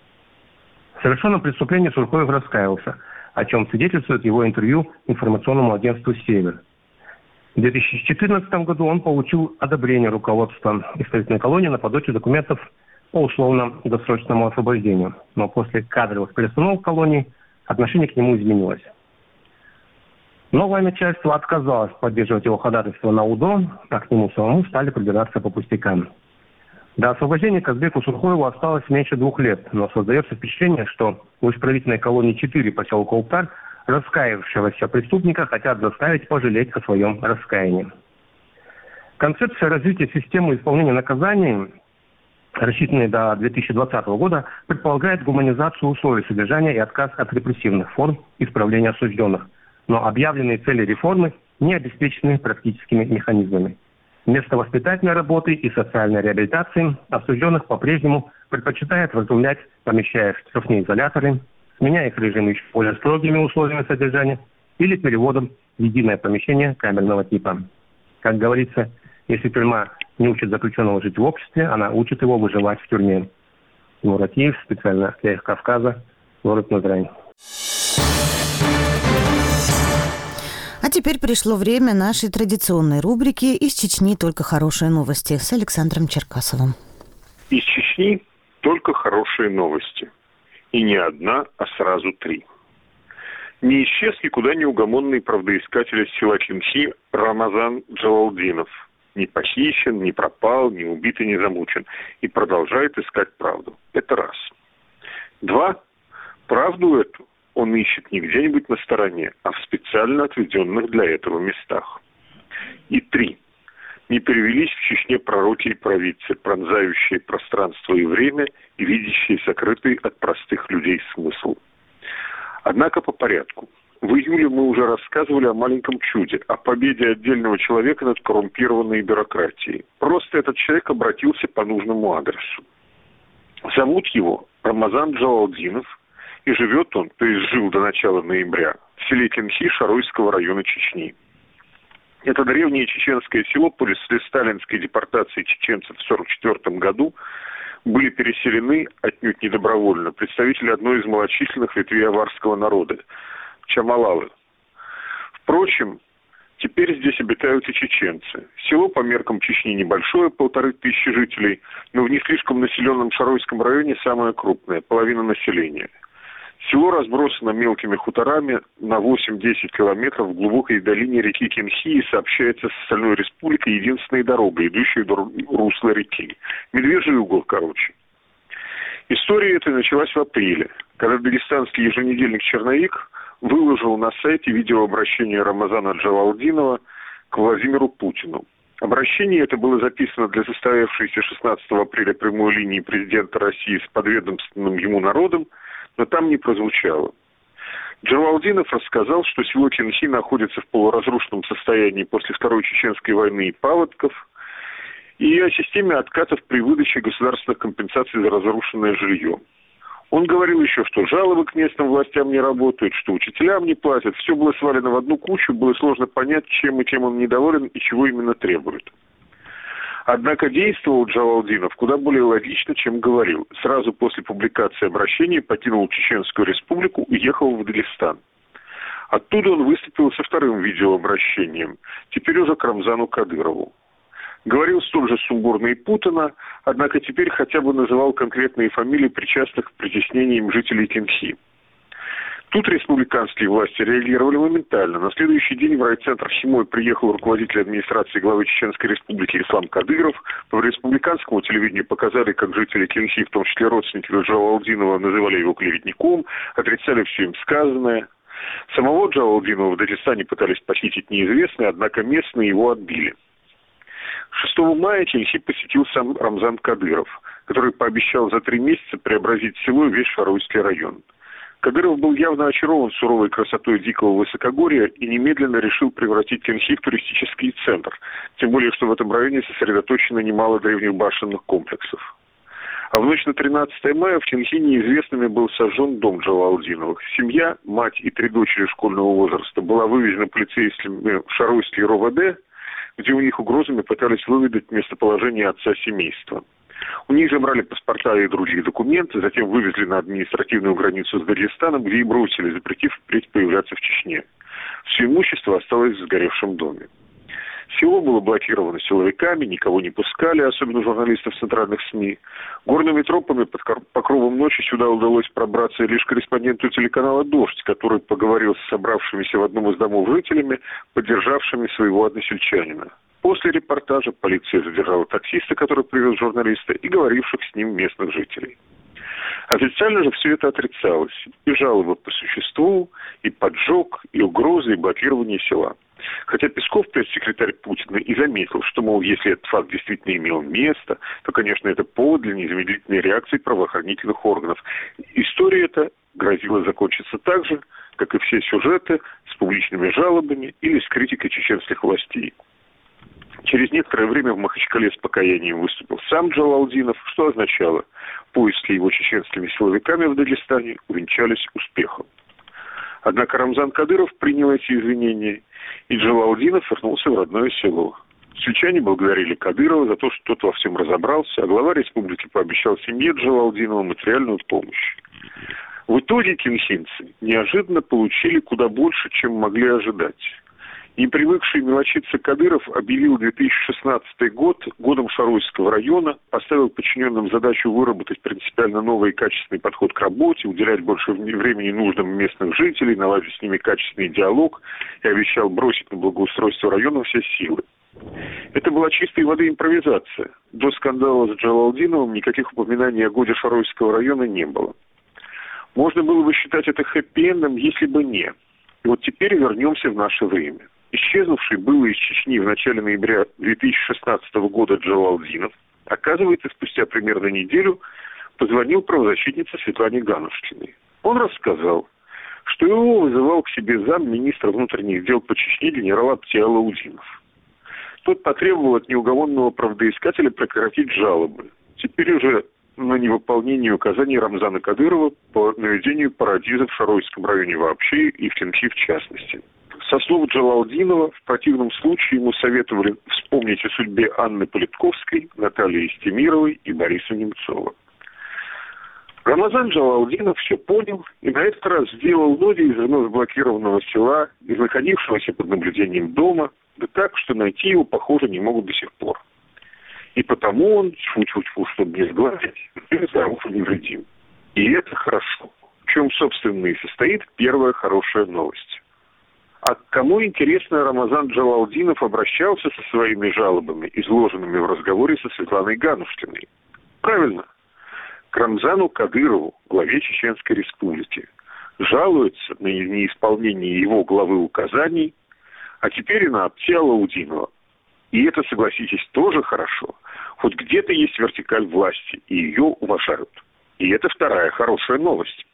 В совершенном преступлении Сурхоев раскаялся, о чем свидетельствует его интервью информационному агентству «Север». В две тысячи четырнадцатом году он получил одобрение руководства исправительной колонии на подачу документов по условно-досрочному освобождению. Но после кадровых перестановок в колонии отношение к нему изменилось. Новое начальство отказалось поддерживать его ходатайство на УДО, а к нему самому стали придираться по пустякам. До освобождения Казбеку Сурхоеву осталось меньше двух лет, но создается впечатление, что в исправительной колонии четыре поселка Уптар раскаявшегося преступника хотят заставить пожалеть о своем раскаянии. Концепция развития системы исполнения наказаний, рассчитанная до две тысячи двадцатого года, предполагает гуманизацию условий содержания и отказ от репрессивных форм исправления осужденных. Но объявленные цели реформы не обеспечены практическими механизмами. Вместо воспитательной работы и социальной реабилитации осужденных по-прежнему предпочитают вразумлять, помещая в штрафные изоляторы, сменяя их режим еще более строгими условиями содержания или переводом в единое помещение камерного типа. Как говорится, если тюрьма не учит заключенного жить в обществе, она учит его выживать в тюрьме. Тимур Атиев, специально для «Эхо Кавказа», город Назрань. А теперь пришло время нашей традиционной рубрики «Из Чечни только хорошие новости» с Александром Черкасовым. Из Чечни только хорошие новости. И не одна, а сразу три. Не исчез никуда неугомонный правдоискатель из села Чимхи Рамазан Джалалдинов. Не похищен, не пропал, не убит и не замучен. И продолжает искать правду. Это раз. Два. Правду эту он ищет не где-нибудь на стороне, а в специально отведенных для этого местах. И три. Не перевелись в Чечне пророки и провидцы, пронзающие пространство и время и видящие сокрытый от простых людей смысл. Однако по порядку. В июле мы уже рассказывали о маленьком чуде, о победе отдельного человека над коррумпированной бюрократией. Просто этот человек обратился по нужному адресу. Зовут его Рамазан Джалалдинов, и живет он, то есть жил до начала ноября, в селе Кенхи Шаройского района Чечни. Это древнее чеченское село после сталинской депортации чеченцев в сорок четвёртом году были переселены, отнюдь не добровольно, представители одной из малочисленных ветвей аварского народа – Чамалалы. Впрочем, теперь здесь обитают и чеченцы. Село по меркам Чечни небольшое, полторы тысячи жителей, но в не слишком населенном Шаройском районе самое крупное – половина населения. Село разбросано мелкими хуторами на восемь-десять километров в глубокой долине реки Кенхи и сообщается с остальной республикой единственной дорогой, идущей до русла реки. Медвежий угол, короче. История эта началась в апреле, когда дагестанский еженедельник «Черновик» выложил на сайте видеообращение Рамазана Джалалдинова к Владимиру Путину. Обращение это было записано для состоявшейся шестнадцатого апреля прямой линии президента России с подведомственным ему народом, но там не прозвучало. Джалалдинов рассказал, что село Кенхи находится в полуразрушенном состоянии после Второй Чеченской войны и паводков, и о системе откатов при выдаче государственных компенсаций за разрушенное жилье. Он говорил еще, что жалобы к местным властям не работают, что учителям не платят. Все было свалено в одну кучу, было сложно понять, чем и чем он недоволен и чего именно требует. Однако действовал Джалалдинов куда более логично, чем говорил. Сразу после публикации обращения покинул Чеченскую республику и ехал в Дагестан. Оттуда он выступил со вторым видеообращением, теперь уже к Рамзану Кадырову. Говорил столь же сумбурно и путано, однако теперь хотя бы называл конкретные фамилии причастных к притеснениям жителей Кенхи. Тут республиканские власти реагировали моментально. На следующий день в райцентр Химой приехал руководитель администрации главы Чеченской республики Ислам Кадыров. По республиканскому телевидению показали, как жители Кенхи, в том числе родственники Джалалдинова, называли его клеветником, отрицали все им сказанное. Самого Джалалдинова в Дагестане пытались похитить неизвестные, однако местные его отбили. шестого мая Кенхи посетил сам Рамзан Кадыров, который пообещал за три месяца преобразить село и весь Шаройский район. Кадыров был явно очарован суровой красотой дикого высокогорья и немедленно решил превратить Кенхи в туристический центр, тем более, что в этом районе сосредоточено немало древних башенных комплексов. А в ночь на тринадцатое мая в Кенхи неизвестными был сожжен дом Джалалдиновых. Семья, мать и три дочери школьного возраста была вывезена полицейскими в Шаройский РОВД, где у них угрозами пытались выведать местоположение отца семейства. У них забрали паспорта и другие документы, затем вывезли на административную границу с Дагестаном, где и бросили, запретив впредь появляться в Чечне. Все имущество осталось в сгоревшем доме. Село было блокировано силовиками, никого не пускали, особенно журналистов центральных СМИ. Горными тропами под покровом ночи сюда удалось пробраться лишь корреспонденту телеканала «Дождь», который поговорил с собравшимися в одном из домов жителями, поддержавшими своего односельчанина. После репортажа полиция задержала таксиста, который привез журналиста, и говоривших с ним местных жителей. Официально же все это отрицалось. И жалобы по существу, и поджог, и угрозы, и блокирование села. Хотя Песков, пресс-секретарь Путина, и заметил, что, мол, если этот факт действительно имел место, то, конечно, это повод для незамедлительной реакции правоохранительных органов. История эта грозила закончиться так же, как и все сюжеты с публичными жалобами или с критикой чеченских властей. Через некоторое время в Махачкале с покаянием выступил сам Джалалдинов, что означало, поиски его чеченскими силовиками в Дагестане увенчались успехом. Однако Рамзан Кадыров принял эти извинения, и Джалалдинов вернулся в родное село. Сельчане благодарили Кадырова за то, что тот во всем разобрался, а глава республики пообещал семье Джалалдинова материальную помощь. В итоге кенхинцы неожиданно получили куда больше, чем могли ожидать. Не привыкший мелочиться Кадыров объявил две тысячи шестнадцатый год годом Шаройского района, поставил подчиненным задачу выработать принципиально новый и качественный подход к работе, уделять больше времени нуждам местных жителей, наладить с ними качественный диалог и обещал бросить на благоустройство района все силы. Это была чистой воды импровизация. До скандала с Джалалдиновым никаких упоминаний о годе Шаройского района не было. Можно было бы считать это хэппи-эндом, если бы не. И вот теперь вернемся в наше время. Исчезнувший был из Чечни в начале ноября две тысячи шестнадцатого года Джалалдинов, оказывается, спустя примерно неделю позвонил правозащитнице Светлане Ганушкиной. Он рассказал, что его вызывал к себе замминистра внутренних дел по Чечне генерал Абтиалаудинов. Тот потребовал от неугомонного правдоискателя прекратить жалобы. Теперь уже на невыполнение указаний Рамзана Кадырова по наведению парадиза в Шаройском районе вообще и в Тенхи в частности. Со слов Джалалдинова, в противном случае ему советовали вспомнить о судьбе Анны Политковской, Натальи Истемировой и Бориса Немцова. Рамазан Джалалдинов все понял и на этот раз сделал ноги из вновь блокированного села, из находившегося под наблюдением дома, да так, что найти его, похоже, не могут до сих пор. И потому он, тьфу-тьфу-тьфу, чтобы не сглазить, здоров и невредим. И это хорошо. В чем, собственно, и состоит первая хорошая новость. А к кому, интересно, Рамазан Джалалдинов обращался со своими жалобами, изложенными в разговоре со Светланой Ганушкиной? Правильно. К Рамзану Кадырову, главе Чеченской Республики. Жалуется на неисполнение его главы указаний, а теперь и на Апти Алаудинова. И это, согласитесь, тоже хорошо. Хоть где-то есть вертикаль власти, и ее уважают. И это вторая хорошая новость.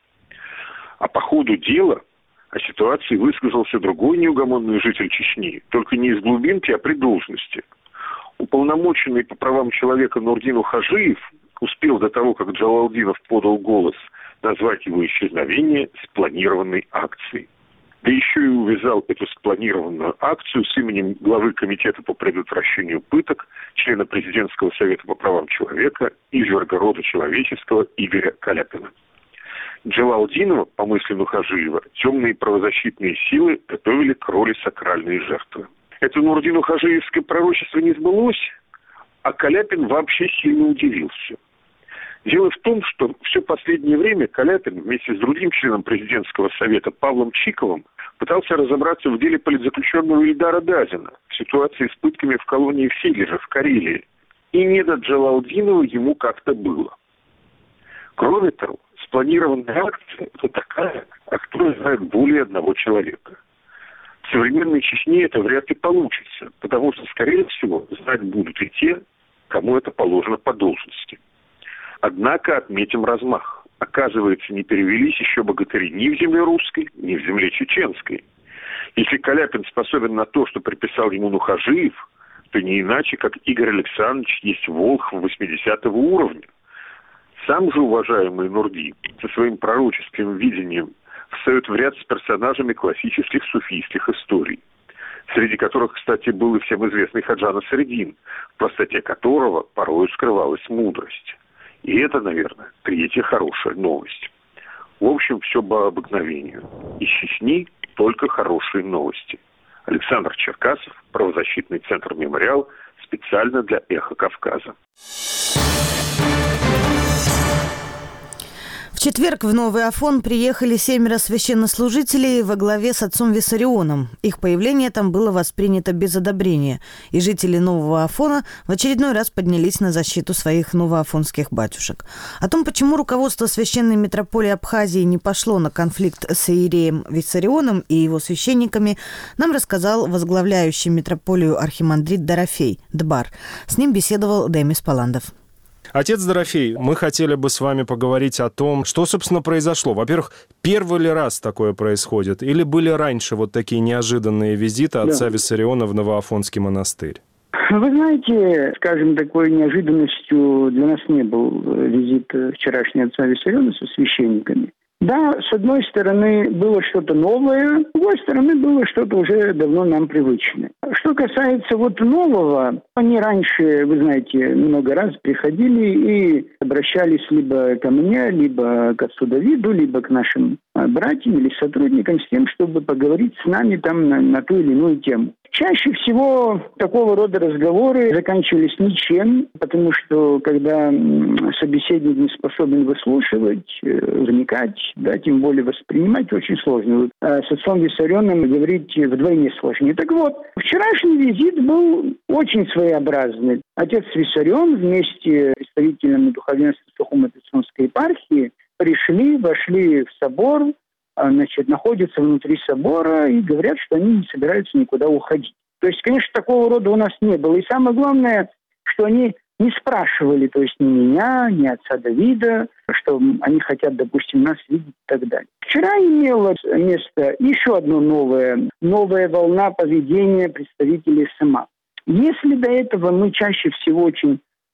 А по ходу дела о ситуации высказался другой неугомонный житель Чечни, только не из глубинки, а при должности. Уполномоченный по правам человека Нурдин Ухажиев успел до того, как Джалалдинов подал голос, назвать его исчезновение спланированной акцией. Да еще и увязал эту спланированную акцию с именем главы Комитета по предотвращению пыток, члена Президентского совета по правам человека, изверга рода человеческого Игоря Каляпина. Джалалдинова, по мысли Нухажиева, темные правозащитные силы готовили к роли сакральной жертвы. Это Нурдину Хажиевское пророчество не сбылось, а Каляпин вообще сильно удивился. Дело в том, что все последнее время Каляпин вместе с другим членом Президентского совета Павлом Чиковым пытался разобраться в деле политзаключенного Ильдара Дазина в ситуации с пытками в колонии в Сележе, в Карелии. И не до Джалалдинова ему как-то было. Кроме того, спланированная акция – это такая, о которой знает более одного человека. В современной Чечне это вряд ли получится, потому что, скорее всего, знать будут и те, кому это положено по должности. Однако отметим размах. Оказывается, не перевелись еще богатыри ни в земле русской, ни в земле чеченской. Если Каляпин способен на то, что приписал ему Нухажиев, то не иначе, как Игорь Александрович есть Волхв восьмидесятого уровня. Сам же уважаемый Нурди со своим пророческим видением встает в ряд с персонажами классических суфийских историй, среди которых, кстати, был и всем известный Хаджа Насреддин, в простоте которого порой скрывалась мудрость. И это, наверное, третья хорошая новость. В общем, все по обыкновению. Из Чечни только хорошие новости. Александр Черкасов, правозащитный центр «Мемориал», специально для «Эхо Кавказа». В четверг в Новый Афон приехали семеро священнослужителей во главе с отцом Виссарионом. Их появление там было воспринято без одобрения, и жители Нового Афона в очередной раз поднялись на защиту своих новоафонских батюшек. О том, почему руководство священной митрополии Абхазии не пошло на конфликт с иереем Виссарионом и его священниками, нам рассказал возглавляющий митрополию архимандрит Дорофей Дбар. С ним беседовал Демис Паландов. Отец Дорофей, мы хотели бы с вами поговорить о том, что, собственно, произошло. Во-первых, первый ли раз такое происходит? Или были раньше вот такие неожиданные визиты отца да. Виссариона в Новоафонский монастырь? Вы знаете, скажем, такой неожиданностью для нас не был визит вчерашнего отца Виссариона со священниками. Да, с одной стороны, было что-то новое, с другой стороны, было что-то уже давно нам привычное. Что касается вот нового, они раньше, вы знаете, много раз приходили и обращались либо ко мне, либо к отцу Давиду, либо к нашим братьям или сотрудникам с тем, чтобы поговорить с нами там на, на ту или иную тему. Чаще всего такого рода разговоры заканчивались ничем, потому что когда собеседник не способен выслушивать, вникать, да, тем более воспринимать, очень сложно. А с отцом Виссарионом говорить вдвойне сложнее. Так вот, вчерашний визит был очень своеобразный. Отец Виссарион вместе с представителями духовенства Сухумо-Пицунской епархии пришли, вошли в собор, значит, находятся внутри собора и говорят, что они не собираются никуда уходить. То есть, конечно, такого рода у нас не было. И самое главное, что они не спрашивали, то есть ни меня, ни отца Давида, что они хотят, допустим, нас видеть и так далее. Вчера имела место еще одна новая, новая волна поведения представителей СМА. Если до этого мы чаще всего очень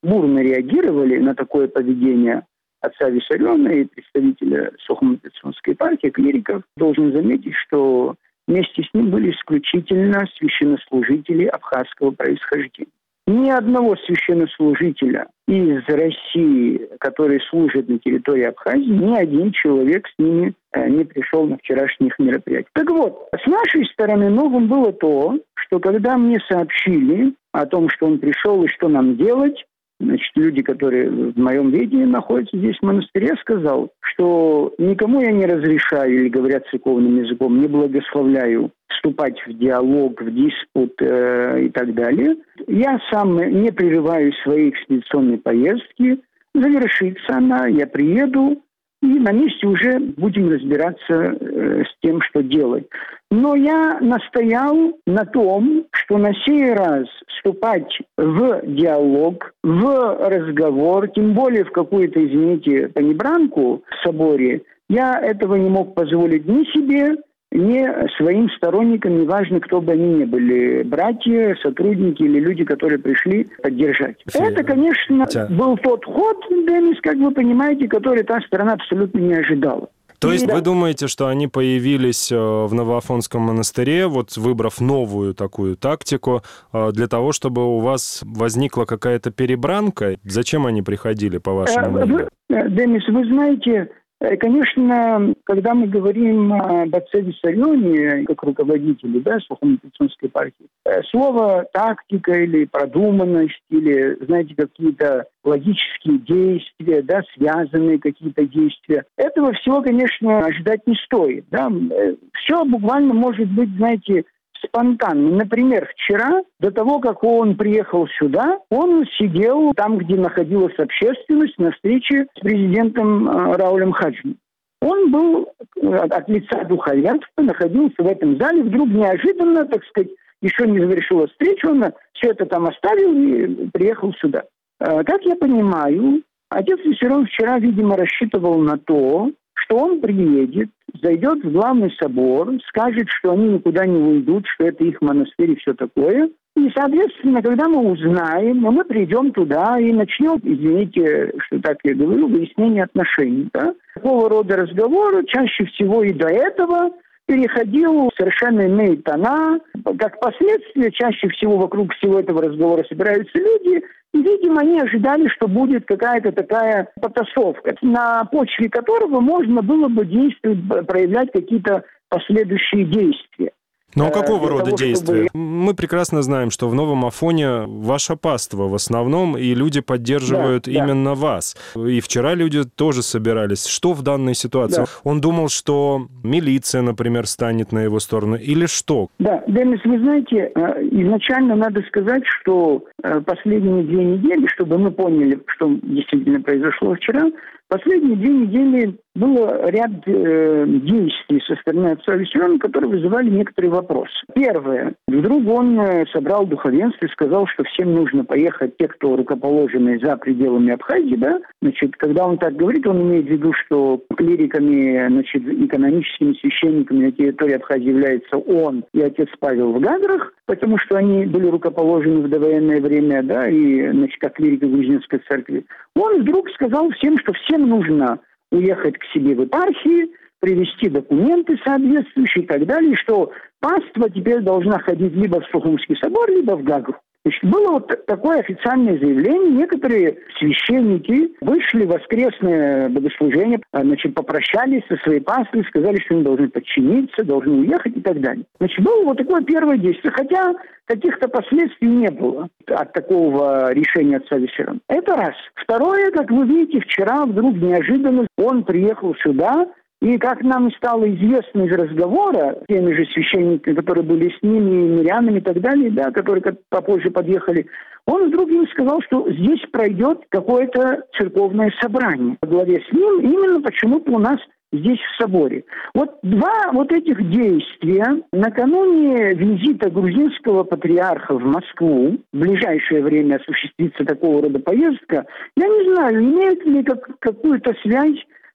бурно реагировали на такое поведение отца Виссариона и представителя Сухомо-Пицунской партии, клириков. Должен заметить, что вместе с ним были исключительно священнослужители абхазского происхождения. Ни одного священнослужителя из России, который служит на территории Абхазии, ни один человек с ними не пришел на вчерашних мероприятиях. Так вот, с нашей стороны новым было то, что когда мне сообщили о том, что он пришел и что нам делать, значит, люди, которые в моем ведении находятся здесь в монастыре, я сказал, что никому я не разрешаю, или говорят церковным языком, не благословляю вступать в диалог, в диспут э, и так далее. Я сам не прерываю своей экспедиционной поездки. Завершится она, я приеду, и на месте уже будем разбираться э, с тем, что делать. Но я настоял на том, что на сей раз вступать в диалог, в разговор, тем более в какую-то, извините, панибранку в соборе, я этого не мог позволить ни себе, ни своим сторонникам, неважно, кто бы они ни были, братья, сотрудники или люди, которые пришли поддержать. Все Это, конечно, Тя. был тот ход, Денис, как вы понимаете, который та сторона абсолютно не ожидала. То есть вы думаете, что они появились в Новоафонском монастыре, вот выбрав новую такую тактику, для того, чтобы у вас возникла какая-то перебранка? Зачем они приходили, по вашему мнению? Денис, вы знаете, конечно, когда мы говорим об отце Виссарионе, как руководителе, да, Сухомо-Пицунской партии, слово «тактика» или «продуманность», или, знаете, какие-то логические действия, да, связанные какие-то действия, этого всего, конечно, ожидать не стоит. Да. Все буквально может быть, знаете, спонтанно. Например, вчера, до того, как он приехал сюда, он сидел там, где находилась общественность, на встрече с президентом Раулем Хаджем. Он был от лица духовенства, находился в этом зале, вдруг неожиданно, так сказать, еще не завершилась встреча, он все это там оставил и приехал сюда. Как я понимаю, отец Виссарион вчера, видимо, рассчитывал на то, что он приедет, зайдет в главный собор, скажет, что они никуда не уйдут, что это их монастырь и все такое. И, соответственно, когда мы узнаем, мы придем туда и начнем, извините, что так я говорю, выяснение отношений. Да? Такого рода разговоры чаще всего и до этого переходил в совершенно иные тона. Как последствие, чаще всего вокруг всего этого разговора собираются люди, и, видимо, они ожидали, что будет какая-то такая потасовка, на почве которого можно было бы действовать, проявлять какие-то последующие действия. Но какого рода того, действия? Чтобы... Мы прекрасно знаем, что в Новом Афоне ваше паство в основном, и люди поддерживают да, именно да. вас. И вчера люди тоже собирались. Что в данной ситуации? Да. Он думал, что милиция, например, станет на его сторону, или что? Да, Денис, вы знаете, изначально надо сказать, что последние две недели, чтобы мы поняли, что действительно произошло вчера, последние две недели было ряд э, действий со стороны отца Виссариона, которые вызывали некоторые вопросы. Первое. Вдруг он э, собрал духовенство и сказал, что всем нужно поехать, те, кто рукоположены за пределами Абхазии, да? Значит, когда он так говорит, он имеет в виду, что клириками, значит, и каноническими священниками на территории Абхазии являются он и отец Павел в Гаграх, потому что они были рукоположены в довоенное время, да, и, значит, как клирики Грузинской церкви. Он вдруг сказал всем, что всем нужно уехать к себе в епархии, привезти документы соответствующие и так далее, что паства теперь должна ходить либо в Сухумский собор, либо в Гагру. Значит, было вот такое официальное заявление. Некоторые священники вышли в воскресное богослужение, значит, попрощались со своей паствой, сказали, что они должны подчиниться, должны уехать и так далее. Значит, было вот такое первое действие, хотя каких-то последствий не было от такого решения отца Виссариона. Это раз. Второе, как вы видите, вчера вдруг неожиданно он приехал сюда, и, как нам стало известно из разговора с теми же священниками, которые были с ними, и мирянами и так далее, да, которые попозже подъехали, он вдруг им сказал, что здесь пройдет какое-то церковное собрание во главе с ним, именно почему-то у нас здесь в соборе. Вот два вот этих действия накануне визита грузинского патриарха в Москву, в ближайшее время осуществится такого рода поездка, я не знаю, имеет ли как, какую-то связь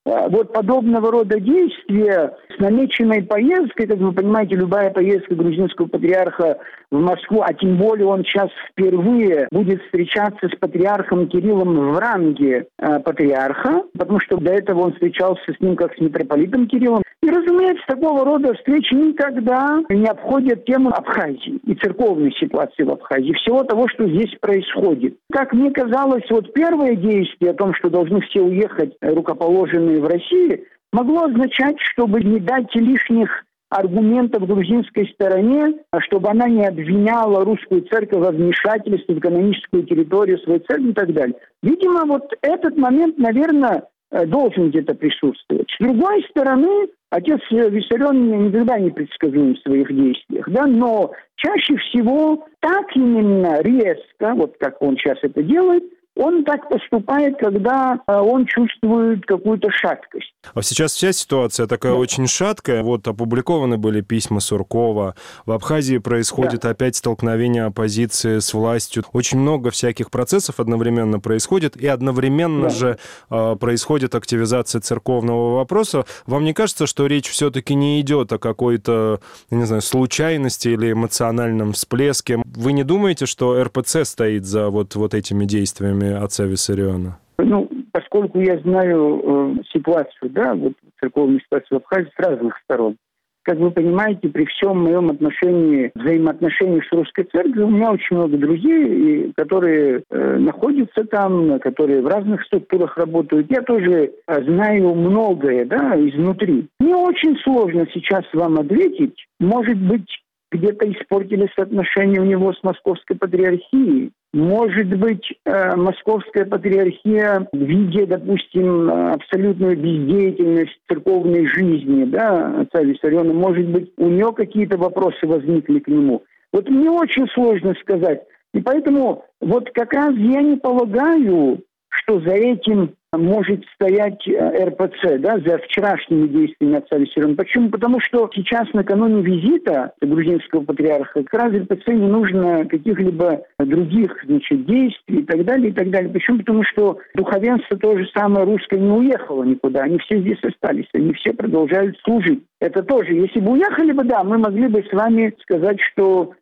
вот подобного рода действия с намеченной поездкой, как вы понимаете, любая поездка грузинского патриарха в Москву, а тем более он сейчас впервые будет встречаться с патриархом Кириллом в ранге э, патриарха, потому что до этого он встречался с ним как с митрополитом Кириллом. И, разумеется, такого рода встречи никогда не обходят тему Абхазии и церковной ситуации в Абхазии, всего того, что здесь происходит. Как мне казалось, вот первое действие о том, что должны все уехать рукоположенные в России, могло означать, чтобы не дать лишних аргументов грузинской стороне, чтобы она не обвиняла русскую церковь во вмешательстве в каноническую территорию своей церкви и так далее. Видимо, вот этот момент, наверное, должен где-то присутствовать. С другой стороны, отец Виссарион никогда не предсказуем в своих действиях, да, но чаще всего так именно резко, вот как он сейчас это делает, он так поступает, когда он чувствует какую-то шаткость. А сейчас вся ситуация такая да. очень шаткая. Вот опубликованы были письма Суркова. В Абхазии происходит да. опять столкновение оппозиции с властью. Очень много всяких процессов одновременно происходит, и одновременно да. же э, происходит активизация церковного вопроса. Вам не кажется, что речь все-таки не идет о какой-то, не знаю, случайности или эмоциональном всплеске? Вы не думаете, что эр пэ цэ стоит за вот, вот этими действиями отца Виссариона? Ну, поскольку я знаю э, ситуацию, да, вот церковную ситуацию в Абхазии с разных сторон, как вы понимаете, при всем моем отношении, взаимоотношениях с русской церковью, у меня очень много друзей, которые э, находятся там, которые в разных структурах работают. Я тоже э, знаю многое, да, изнутри. Мне очень сложно сейчас вам ответить. Может быть, где-то испортились отношения у него с Московской патриархией. Может быть, э, Московская патриархия, видя, допустим, абсолютную бездеятельность церковной жизни, да, отца Виссариона, может быть, у нее какие-то вопросы возникли к нему. Вот мне очень сложно сказать. И поэтому вот как раз я не полагаю, что за этим может стоять эр пэ цэ, да, за вчерашними действиями отца Виссариона. Почему? Потому что сейчас, накануне визита грузинского патриарха, как раз эр пэ цэ не нужно каких-либо других, значит, действий и так далее, и так далее. Почему? Потому что духовенство то же самое русское не уехало никуда. Они все здесь остались, они все продолжают служить. Это тоже, если бы уехали бы, да, мы могли бы с вами сказать, что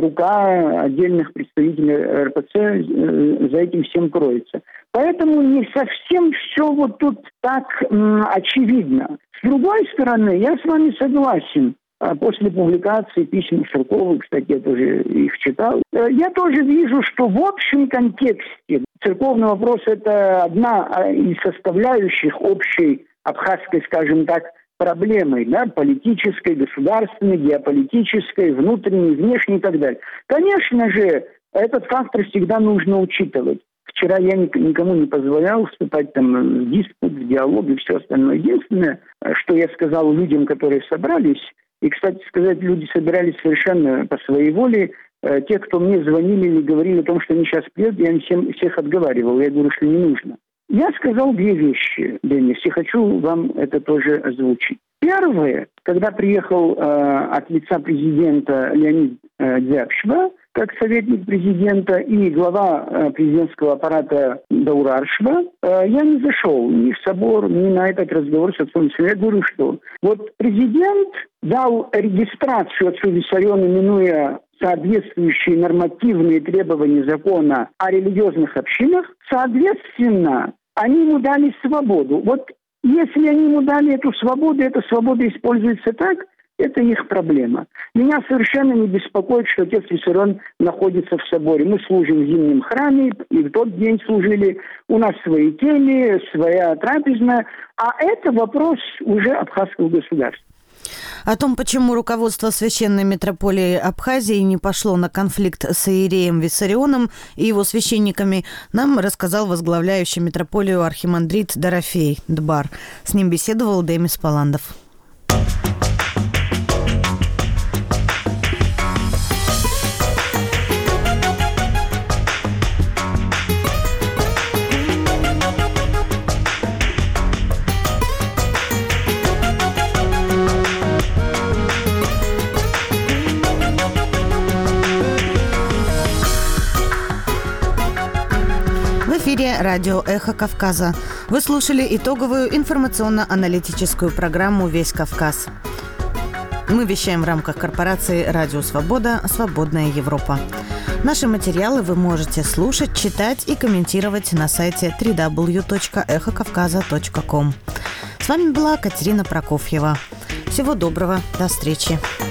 рука отдельных представителей эр пэ цэ за этим всем кроется. Поэтому не совсем все вот тут так м, очевидно. С другой стороны, я с вами согласен. После публикации писем Суркова, кстати, я тоже их читал, я тоже вижу, что в общем контексте церковный вопрос – это одна из составляющих общей абхазской, скажем так, проблемой, да, политической, государственной, геополитической, внутренней, внешней и так далее. Конечно же, этот фактор всегда нужно учитывать. Вчера я никому не позволял вступать там в диспут, в диалог и все остальное. Единственное, что я сказал людям, которые собрались, и, кстати сказать, люди собирались совершенно по своей воле. Те, кто мне звонили или говорили о том, что они сейчас приедут, я всем, всех отговаривал. Я говорю, что не нужно. Я сказал две вещи, Денис, и хочу вам это тоже озвучить. Первое, когда приехал э, от лица президента Леонид э, Дзябшва, как советник президента, и глава э, президентского аппарата Даур Аршва, э, я не зашел ни в собор, ни на этот разговор с отцом Виссарионом. Я говорю, что вот президент дал регистрацию отцу Виссариону, минуя соответствующие нормативные требования закона о религиозных общинах, соответственно, они ему дали свободу. Вот если они ему дали эту свободу, эта свобода используется так, это их проблема. Меня совершенно не беспокоит, что отец Виссарион находится в соборе. Мы служим в зимнем храме, и в тот день служили. У нас свои кельи, своя трапезная. А это вопрос уже абхазского государства. О том, почему руководство Священной Митрополии Абхазии не пошло на конфликт с иереем Виссарионом и его священниками, нам рассказал возглавляющий митрополию архимандрит Дорофей Дбар. С ним беседовал Демис Паландов. радио «Эхо Кавказа». Вы слушали итоговую информационно-аналитическую программу «Весь Кавказ». Мы вещаем в рамках корпорации «Радио Свобода. Свободная Европа». Наши материалы вы можете слушать, читать и комментировать на сайте дабл ю дабл ю дабл ю точка эхо кавказа точка ком. С вами была Катерина Прокофьева. Всего доброго, до встречи.